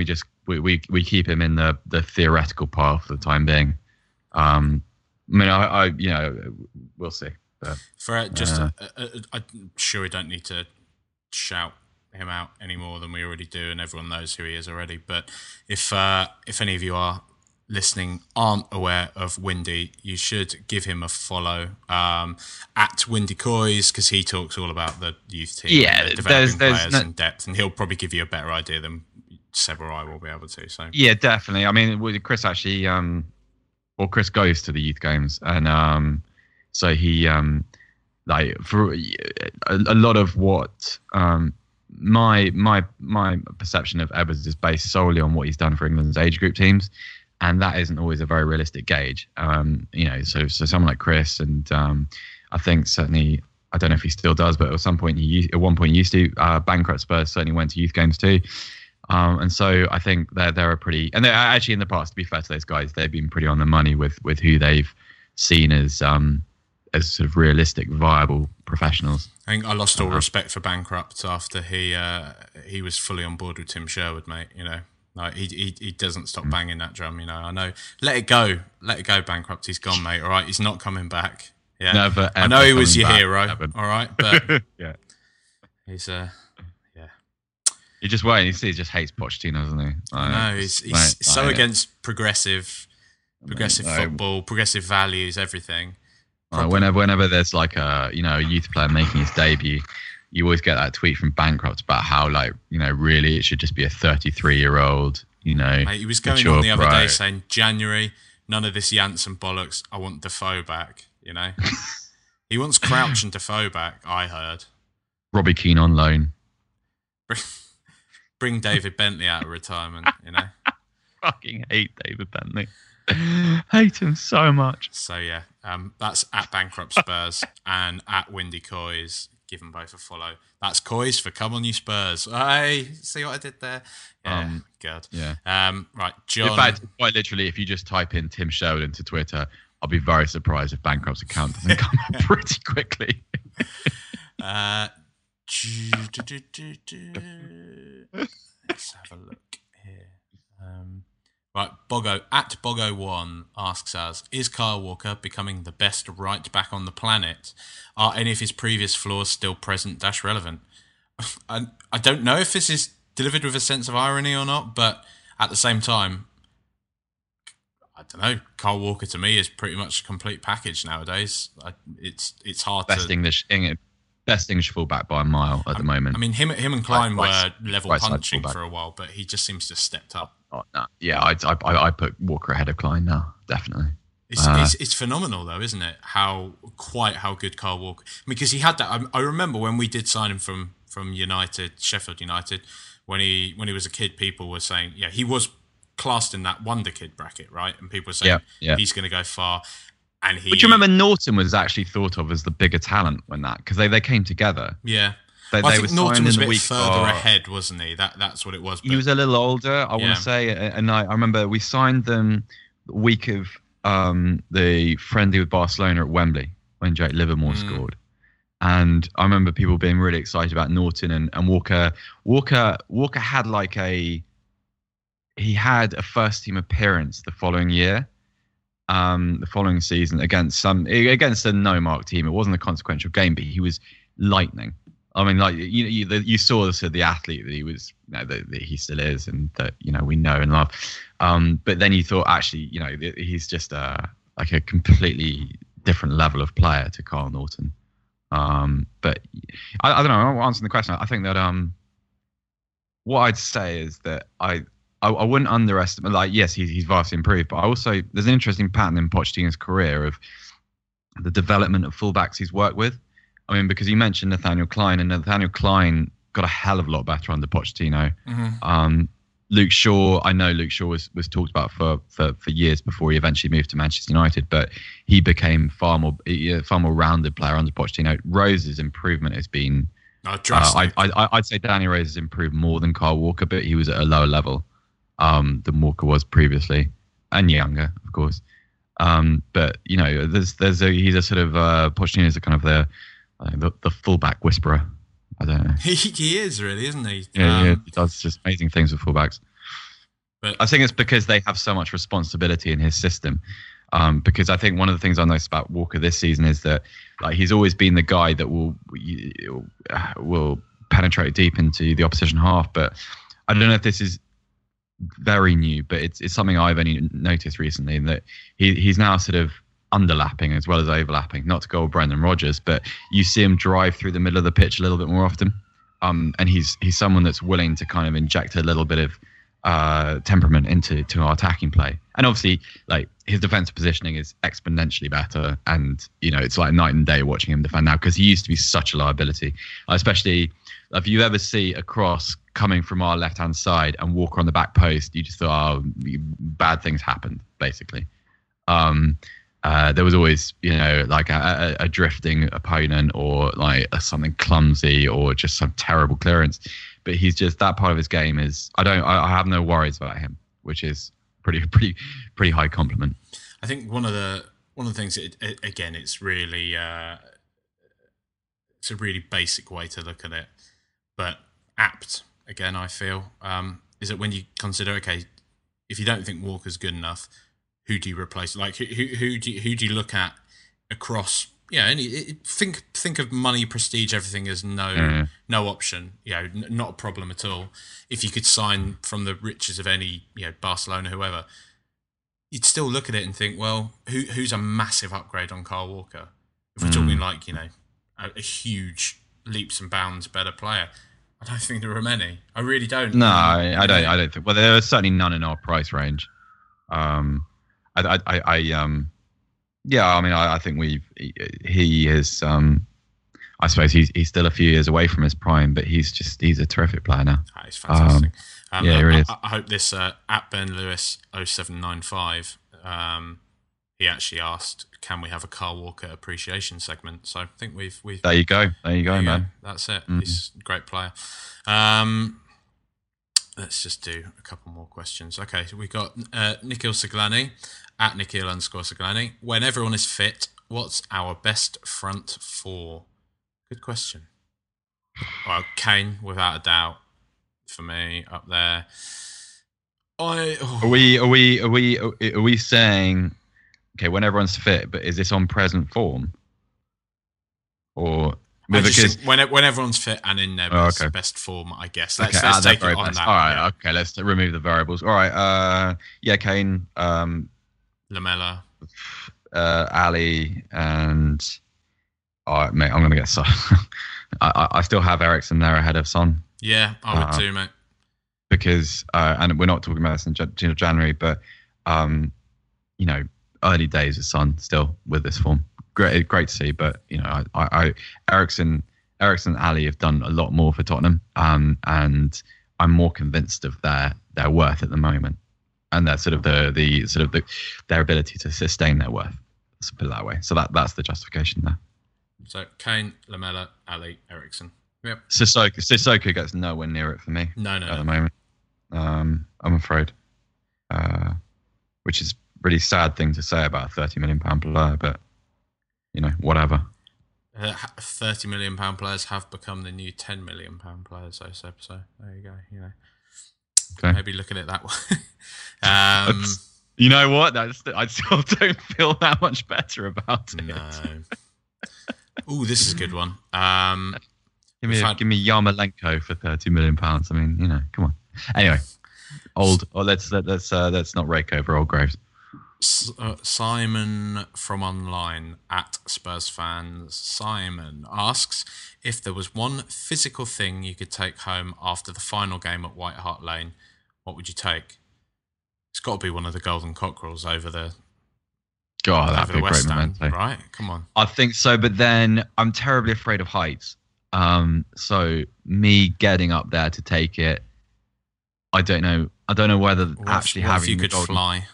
[SPEAKER 3] we, we we keep him in the the theoretical path for the time being. Um, I mean, I, I you know we'll see. But,
[SPEAKER 2] for just,
[SPEAKER 3] uh,
[SPEAKER 2] uh, uh, I'm sure we don't need to shout him out any more than we already do, and everyone knows who he is already. But if uh, if any of you are listening aren't aware of Windy, you should give him a follow um, at Windy Coys, because he talks all about the youth team,
[SPEAKER 3] yeah,
[SPEAKER 2] and the developing
[SPEAKER 3] there's, there's
[SPEAKER 2] players
[SPEAKER 3] no,
[SPEAKER 2] in depth, and he'll probably give you a better idea than several I will be able to. So
[SPEAKER 3] yeah, definitely. I mean, with Chris actually, um, well, Chris goes to the youth games, and um, so he um, like for a, a lot of what um, my my my perception of Edwards is based solely on what he's done for England's age group teams. And that isn't always a very realistic gauge, um, you know. So, so someone like Chris, and um, I think certainly, I don't know if he still does, but at some point he, at one point he used to. Uh, bankrupt Spurs certainly went to youth games too, um, and so I think they're they're a pretty, and they're actually in the past. To be fair to those guys, they've been pretty on the money with with who they've seen as um, as sort of realistic, viable professionals.
[SPEAKER 2] I think I lost all
[SPEAKER 3] uh-huh.
[SPEAKER 2] respect for Bankrupt after he uh, he was fully on board with Tim Sherwood, mate. You know. No, he, he he doesn't stop banging that drum, you know. I know. Let it go. Let it go, Bankrupt. He's gone, mate. All right. He's not coming back. Yeah.
[SPEAKER 3] Never,
[SPEAKER 2] I know he was your
[SPEAKER 3] back,
[SPEAKER 2] hero.
[SPEAKER 3] never.
[SPEAKER 2] All right. But
[SPEAKER 3] yeah.
[SPEAKER 2] He's, uh, yeah.
[SPEAKER 3] You just wait. You see, he just hates Pochettino, doesn't he?
[SPEAKER 2] I know. He's, he's
[SPEAKER 3] Mate,
[SPEAKER 2] so
[SPEAKER 3] I,
[SPEAKER 2] against progressive, progressive
[SPEAKER 3] I,
[SPEAKER 2] football, progressive values, everything.
[SPEAKER 3] Uh, whenever, whenever there's like a, you know, a youth player making his debut, you always get that tweet from Bankrupt about how, like, you know, really it should just be a thirty-three-year-old. You know,
[SPEAKER 2] Mate, he was going on the other pro. day saying, January, none of this Janssen bollocks. I want Defoe back, you know. He wants Crouch and Defoe back, I heard.
[SPEAKER 3] Robbie Keane on loan.
[SPEAKER 2] Bring David Bentley out of retirement, you know.
[SPEAKER 3] Fucking hate David Bentley. Hate him so much.
[SPEAKER 2] So, yeah, um, that's at Bankrupt Spurs and at Windy Coys. Give them both a follow. That's Coys for Come On You Spurs. Hey, see what I did there? Yeah,
[SPEAKER 3] um,
[SPEAKER 2] good.
[SPEAKER 3] Yeah.
[SPEAKER 2] Um, right, John.
[SPEAKER 3] In fact, quite literally, if you just type in Tim Sherwood into Twitter, I'll be very surprised if Bankrupt's account doesn't come up pretty quickly.
[SPEAKER 2] uh, let's have a look here. Um, right, Bogo at Bogo One asks us: is Kyle Walker becoming the best right back on the planet? Are any of his previous flaws still present dash relevant? I, I don't know if this is delivered with a sense of irony or not, but at the same time, I don't know. Kyle Walker to me is pretty much a complete package nowadays. I, it's it's hard
[SPEAKER 3] best
[SPEAKER 2] to
[SPEAKER 3] English best English fullback by a mile at
[SPEAKER 2] I,
[SPEAKER 3] the moment.
[SPEAKER 2] I mean, him him and Klein
[SPEAKER 3] right,
[SPEAKER 2] were level
[SPEAKER 3] right
[SPEAKER 2] punching for a while, but he just seems to have stepped up.
[SPEAKER 3] Oh, no. Yeah, I, I I put Walker ahead of Klein now, definitely.
[SPEAKER 2] It's,
[SPEAKER 3] uh,
[SPEAKER 2] it's it's phenomenal though, isn't it? How quite how good Kyle Walker, because he had that. I, I remember when we did sign him from from United, Sheffield United, when he when he was a kid, people were saying, yeah, he was classed in that wonder kid bracket, right? And people were saying
[SPEAKER 3] yeah, yeah.
[SPEAKER 2] he's going to go far. And he,
[SPEAKER 3] but you remember Norton was actually thought of as the bigger talent when that, because they, they came together.
[SPEAKER 2] Yeah.
[SPEAKER 3] They,
[SPEAKER 2] well,
[SPEAKER 3] they
[SPEAKER 2] I think Norton was a bit further
[SPEAKER 3] or,
[SPEAKER 2] ahead, wasn't he? That that's what it was.
[SPEAKER 3] He was a little older, I
[SPEAKER 2] yeah.
[SPEAKER 3] want to say, and I, I remember we signed them the week of um, the friendly with Barcelona at Wembley when Jake Livermore mm. scored. And I remember people being really excited about Norton and, and Walker. Walker Walker had like a he had a first team appearance the following year, um, the following season against some against a no mark team. It wasn't a consequential game, but he was lightning. I mean, like you you, the, you saw the, the athlete that he was, you know, that, that he still is, and that you know we know and love. Um, but then you thought, actually, you know, he's just a, like a completely different level of player to Kyle Norton. Um, but I, I don't know. I'm answering the question. I think that um, what I'd say is that I, I, I wouldn't underestimate. Like, yes, he's he's vastly improved, but I also there's an interesting pattern in Pochettino's career of the development of fullbacks he's worked with. I mean, because you mentioned Nathaniel Klein, and Nathaniel Klein got a hell of a lot better under Pochettino.
[SPEAKER 2] Mm-hmm.
[SPEAKER 3] Um, Luke Shaw, I know Luke Shaw was, was talked about for, for, for years before he eventually moved to Manchester United, but he became far more far more rounded player under Pochettino. Rose's improvement has been
[SPEAKER 2] oh, drastic.
[SPEAKER 3] Uh, I, I, I'd say Danny Rose has improved more than Kyle Walker, but he was at a lower level um, than Walker was previously, and younger, of course. Um, but you know, there's there's a, he's a sort of uh, Pochettino is a kind of the uh, the, the fullback whisperer. I don't know.
[SPEAKER 2] He he is really, isn't he?
[SPEAKER 3] Yeah,
[SPEAKER 2] um,
[SPEAKER 3] yeah, he does just amazing things with fullbacks.
[SPEAKER 2] But
[SPEAKER 3] I think it's because they have so much responsibility in his system. Um, because I think one of the things I noticed about Walker this season is that like he's always been the guy that will will penetrate deep into the opposition half. But I don't know if this is very new, but it's it's something I've only noticed recently, that he he's now sort of underlapping as well as overlapping. Not to go with Brendan Rodgers, but you see him drive through the middle of the pitch a little bit more often. Um, and he's he's someone that's willing to kind of inject a little bit of uh, temperament into to our attacking play. And obviously, like his defensive positioning is exponentially better. And you know, it's like night and day watching him defend now, because he used to be such a liability. Especially if you ever see a cross coming from our left hand side and Walker on the back post, you just thought, oh, bad things happened, basically. Um, Uh, there was always, you know, like a, a, a drifting opponent or like a, something clumsy or just some terrible clearance. But he's just, that part of his game is, I don't, I, I have no worries about him, which is pretty, pretty, pretty high compliment.
[SPEAKER 2] I think one of the one of the things, it, it, again, it's really, uh, it's a really basic way to look at it, but apt. Again, I feel um, is that when you consider, okay, if you don't think Walker's good enough, who do you replace? Like who who who do you, who do you look at across? Yeah, any it, think think of money, prestige, everything as no mm. no option. You know, n- not a problem at all. If you could sign from the riches of any, you know, Barcelona, whoever, you'd still look at it and think, well, who who's a massive upgrade on Kyle Walker? If we're mm. talking like, you know, a, a huge leaps and bounds better player, I don't think there are many. I really don't.
[SPEAKER 3] No, I, I don't. I don't think. Well, there are certainly none in our price range. Um. I, I, I, um, yeah, I mean, I, I think we've, he, he is, um, I suppose he's he's still a few years away from his prime, but he's just, he's a terrific player now.
[SPEAKER 2] That is fantastic. Um, um,
[SPEAKER 3] yeah,
[SPEAKER 2] I,
[SPEAKER 3] he really is.
[SPEAKER 2] I, I hope this, uh, at Ben Lewis oh seven nine five, um, he actually asked, can we have a Kyle Walker appreciation segment? So I think we've, we've.
[SPEAKER 3] There you go. There you go, there you man.
[SPEAKER 2] Go. That's it. Mm-hmm. He's a great player. Um, let's just do a couple more questions. Okay, so we got uh, Nikhil Siglani. At Nikhil underscore Siglani. When everyone is fit, what's our best front four? Good question. Well, Kane, without a doubt, for me, up there. I oh.
[SPEAKER 3] Are we are we are we are we saying, okay, when everyone's fit, but is this on present form? Or
[SPEAKER 2] because when when everyone's fit and in their best, oh, okay. best form, I guess. Let's,
[SPEAKER 3] okay,
[SPEAKER 2] let's take it on
[SPEAKER 3] best.
[SPEAKER 2] that.
[SPEAKER 3] All right,
[SPEAKER 2] yeah.
[SPEAKER 3] okay, let's remove the variables. All right, uh, yeah, Kane, um,
[SPEAKER 2] Lamella,
[SPEAKER 3] uh, Ali, and oh, mate, I'm gonna get Son. I, I still have Eriksen there ahead of Son.
[SPEAKER 2] Yeah, I would uh, too, mate.
[SPEAKER 3] Because uh, and we're not talking about this in January, but um, you know, early days of Son still with this form. Great, great to see, but you know, I, I Eriksen, Eriksen, and Ali have done a lot more for Tottenham, um, and I'm more convinced of their their worth at the moment. And their sort of the the sort of the their ability to sustain their worth. Let's put it that way. So that that's the justification there.
[SPEAKER 2] So Kane, Lamella, Ali, Eriksen. Yep.
[SPEAKER 3] Sissoko Sissoko gets nowhere near it for me.
[SPEAKER 2] No, no,
[SPEAKER 3] at
[SPEAKER 2] no.
[SPEAKER 3] the moment. Um, I'm afraid, uh, which is a really sad thing to say about a thirty million pound player, but you know, whatever.
[SPEAKER 2] Uh, thirty million pound players have become the new ten million pound players. So, so, so there you go. You know. Okay. Maybe look at it that way. um,
[SPEAKER 3] you know what? That's, I still don't feel that much better about it.
[SPEAKER 2] No. Ooh, this is a good one. Um,
[SPEAKER 3] give me, a, had... give me Yarmolenko for thirty million pounds. I mean, you know, come on. Anyway, old. Or let's let, let's uh, let's not rake over old graves.
[SPEAKER 2] S- uh, Simon from online at Spurs fans. Simon asks if there was one physical thing you could take home after the final game at White Hart Lane, what would you take? It's got to be one of the golden cockerels over the.
[SPEAKER 3] God, that'd be a great memento,
[SPEAKER 2] right? Come on.
[SPEAKER 3] I think so, but then I'm terribly afraid of heights. Um, so me getting up there to take it, I don't know. I don't know whether
[SPEAKER 2] what
[SPEAKER 3] actually
[SPEAKER 2] if, what
[SPEAKER 3] having
[SPEAKER 2] if you could
[SPEAKER 3] golden...
[SPEAKER 2] fly.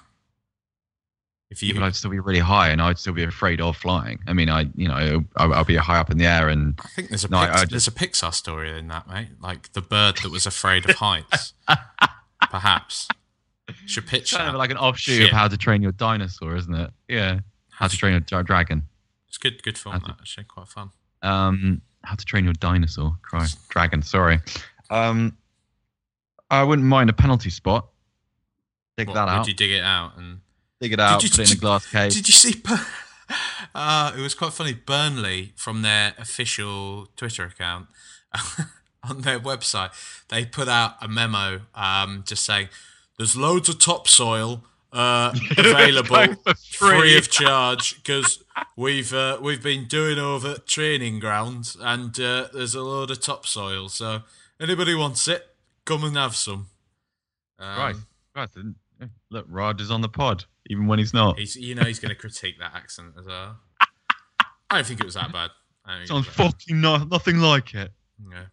[SPEAKER 2] If you,
[SPEAKER 3] Even I'd still be really high, and I'd still be afraid of flying. I mean, I, you know, I'll, I'll be high up in the air, and
[SPEAKER 2] I think there's a
[SPEAKER 3] no,
[SPEAKER 2] Pix-
[SPEAKER 3] I, I
[SPEAKER 2] there's a Pixar story in that, mate. Like the bird that was afraid of heights. Perhaps should pitch
[SPEAKER 3] it's kind
[SPEAKER 2] that.
[SPEAKER 3] of like an offshoot
[SPEAKER 2] Shit.
[SPEAKER 3] of How to Train Your Dinosaur, isn't it? Yeah, How to Train Your Dragon.
[SPEAKER 2] It's good, good film. To, that actually quite fun.
[SPEAKER 3] Um, How to Train Your Dinosaur, cry dragon. Sorry. Um, I wouldn't mind a penalty spot. dig
[SPEAKER 2] what,
[SPEAKER 3] that out.
[SPEAKER 2] Did you dig it out and
[SPEAKER 3] dig it out?
[SPEAKER 2] you,
[SPEAKER 3] Put it in a glass case.
[SPEAKER 2] Did you see? Uh, it was quite funny. Burnley, from their official Twitter account on their website, they put out a memo um, just saying there's loads of topsoil uh, available
[SPEAKER 3] free.
[SPEAKER 2] free of charge because we've uh, we've been doing over training grounds and uh, there's a load of topsoil. So anybody wants it, come and have some. Um,
[SPEAKER 3] right, right. Look, Rod is on the pod, even when he's not.
[SPEAKER 2] He's, you know, he's going to critique that accent as well. I don't think it was that bad.
[SPEAKER 3] Sounds fucking no, nothing like it.
[SPEAKER 2] Yeah.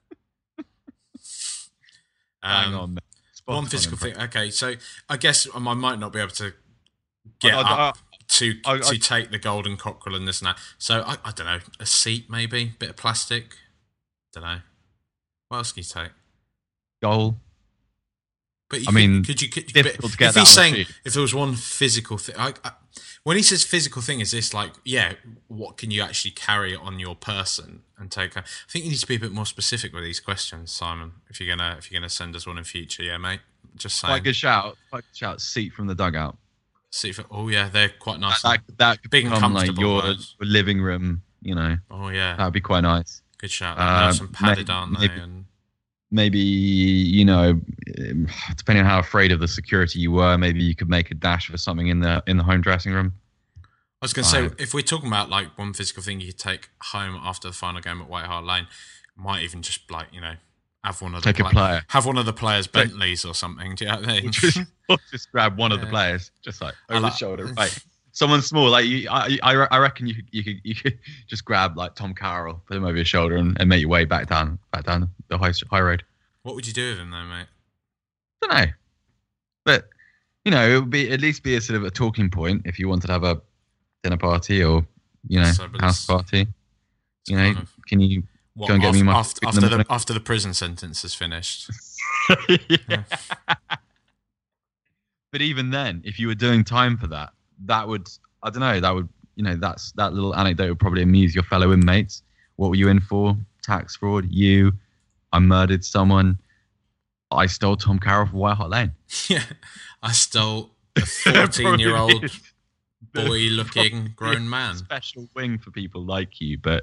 [SPEAKER 3] Hang
[SPEAKER 2] Um,
[SPEAKER 3] on, mate. Spot
[SPEAKER 2] one
[SPEAKER 3] on
[SPEAKER 2] physical
[SPEAKER 3] impression.
[SPEAKER 2] thing. Okay, so I guess I might not be able to get
[SPEAKER 3] I- I-
[SPEAKER 2] up to
[SPEAKER 3] I- I-
[SPEAKER 2] to take the golden cockerel and this and that. So I, I don't know, a seat maybe, bit of plastic. Don't know. What else can you take?
[SPEAKER 3] Goal.
[SPEAKER 2] But you
[SPEAKER 3] I
[SPEAKER 2] could,
[SPEAKER 3] mean,
[SPEAKER 2] could you? Could,
[SPEAKER 3] difficult
[SPEAKER 2] but
[SPEAKER 3] to get
[SPEAKER 2] if
[SPEAKER 3] that
[SPEAKER 2] he's
[SPEAKER 3] on
[SPEAKER 2] saying
[SPEAKER 3] the sheet.
[SPEAKER 2] if there was one physical thing, I, I, when he says physical thing, is this like yeah? What can you actually carry on your person and take? I think you need to be a bit more specific with these questions, Simon. If you're gonna if you're gonna send us one in future, yeah, mate. Just saying.
[SPEAKER 3] Quite a good shout. Quite a good shout. Seat from the dugout.
[SPEAKER 2] See if, oh yeah, they're quite nice.
[SPEAKER 3] That, that could
[SPEAKER 2] Big and
[SPEAKER 3] become like
[SPEAKER 2] comfortable,
[SPEAKER 3] your
[SPEAKER 2] those.
[SPEAKER 3] living room. You know,
[SPEAKER 2] Oh yeah,
[SPEAKER 3] that'd be quite nice.
[SPEAKER 2] good shout.
[SPEAKER 3] Um,
[SPEAKER 2] Nice and padded,
[SPEAKER 3] may-
[SPEAKER 2] aren't they?
[SPEAKER 3] maybe-
[SPEAKER 2] And
[SPEAKER 3] Maybe, you know, um, depending on how afraid of the security you were, maybe you could make a dash for something in the in the home dressing room.
[SPEAKER 2] I was going to say,
[SPEAKER 3] Right.
[SPEAKER 2] if we're talking about like one physical thing you could take home after the final game at White Hart Lane, might even just like you know have one of the
[SPEAKER 3] Take a
[SPEAKER 2] pla-
[SPEAKER 3] player.
[SPEAKER 2] have one of the players'
[SPEAKER 3] Take-
[SPEAKER 2] Bentleys or something. Do you know what I mean?
[SPEAKER 3] just, just grab one of the
[SPEAKER 2] Yeah.
[SPEAKER 3] players, just like
[SPEAKER 2] I
[SPEAKER 3] over
[SPEAKER 2] like-
[SPEAKER 3] the shoulder, right? Someone small, like you, I, I, I reckon you could, you could, you could just grab like Tom Carroll, put him over your shoulder, and, and make your way back down, back down the high high road.
[SPEAKER 2] What would you do with him though, mate?
[SPEAKER 3] Don't know, but you know, it would be at least be a sort of a talking point if you wanted to have a dinner party or you know
[SPEAKER 2] So, but
[SPEAKER 3] house
[SPEAKER 2] it's-
[SPEAKER 3] party.
[SPEAKER 2] It's
[SPEAKER 3] You know,
[SPEAKER 2] kind of-
[SPEAKER 3] can you
[SPEAKER 2] what,
[SPEAKER 3] go and get
[SPEAKER 2] af-
[SPEAKER 3] me my
[SPEAKER 2] after,
[SPEAKER 3] food in
[SPEAKER 2] after
[SPEAKER 3] the
[SPEAKER 2] the
[SPEAKER 3] morning?
[SPEAKER 2] after the prison sentence is finished?
[SPEAKER 3] Yeah. But even then, if you were doing time for that, that would, I don't know, that would, you know, that's that little anecdote would probably amuse your fellow inmates. What were you in for? Tax fraud? You? I murdered someone. I stole Tom Carroll from White Hart Lane.
[SPEAKER 2] Yeah, I stole a fourteen-year-old
[SPEAKER 3] Probably
[SPEAKER 2] boy-looking grown man.
[SPEAKER 3] Special wing for people like you, but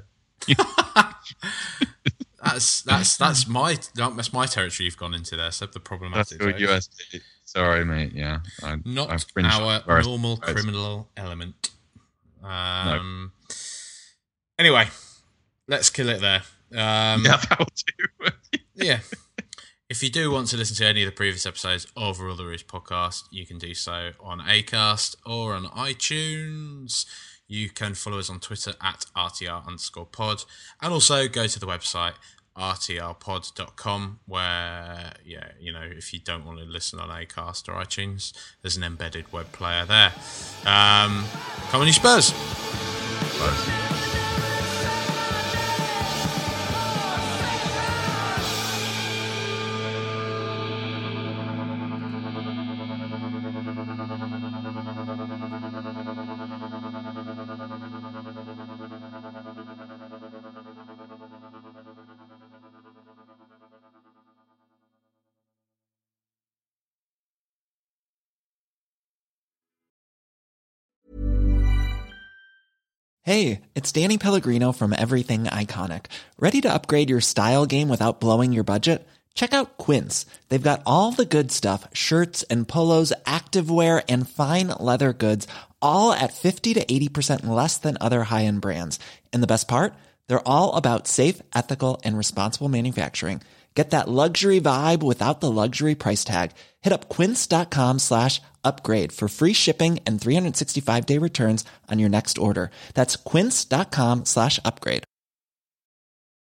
[SPEAKER 2] That's that's that's my that's my territory you've gone into there. So the
[SPEAKER 3] that's
[SPEAKER 2] problematic.
[SPEAKER 3] your
[SPEAKER 2] those.
[SPEAKER 3] U S P. Sorry, mate. Yeah, I,
[SPEAKER 2] Not
[SPEAKER 3] I fringed
[SPEAKER 2] our
[SPEAKER 3] where I-
[SPEAKER 2] normal
[SPEAKER 3] where I-
[SPEAKER 2] criminal element. Um, Anyway, let's kill it there. Um,
[SPEAKER 3] Yeah, that will do.
[SPEAKER 2] yeah. If you do want to listen to any of the previous episodes of Rotherham podcast, you can do so on Acast or on iTunes. You can follow us on Twitter at R T R underscore pod. And also go to the website r t r pod dot com where, yeah, you know, if you don't want to listen on Acast or iTunes, there's an embedded web player there. Um, come on, you Spurs!
[SPEAKER 8] Hey, it's Danny Pellegrino from Everything Iconic. Ready to upgrade your style game without blowing your budget? Check out Quince. They've got all the good stuff, shirts and polos, activewear, and fine leather goods, all at fifty to eighty percent less than other high-end brands. And the best part? They're all about safe, ethical, and responsible manufacturing. Get that luxury vibe without the luxury price tag. Hit up quince.com slash upgrade for free shipping and three sixty-five day returns on your next order. That's quince.com slash upgrade.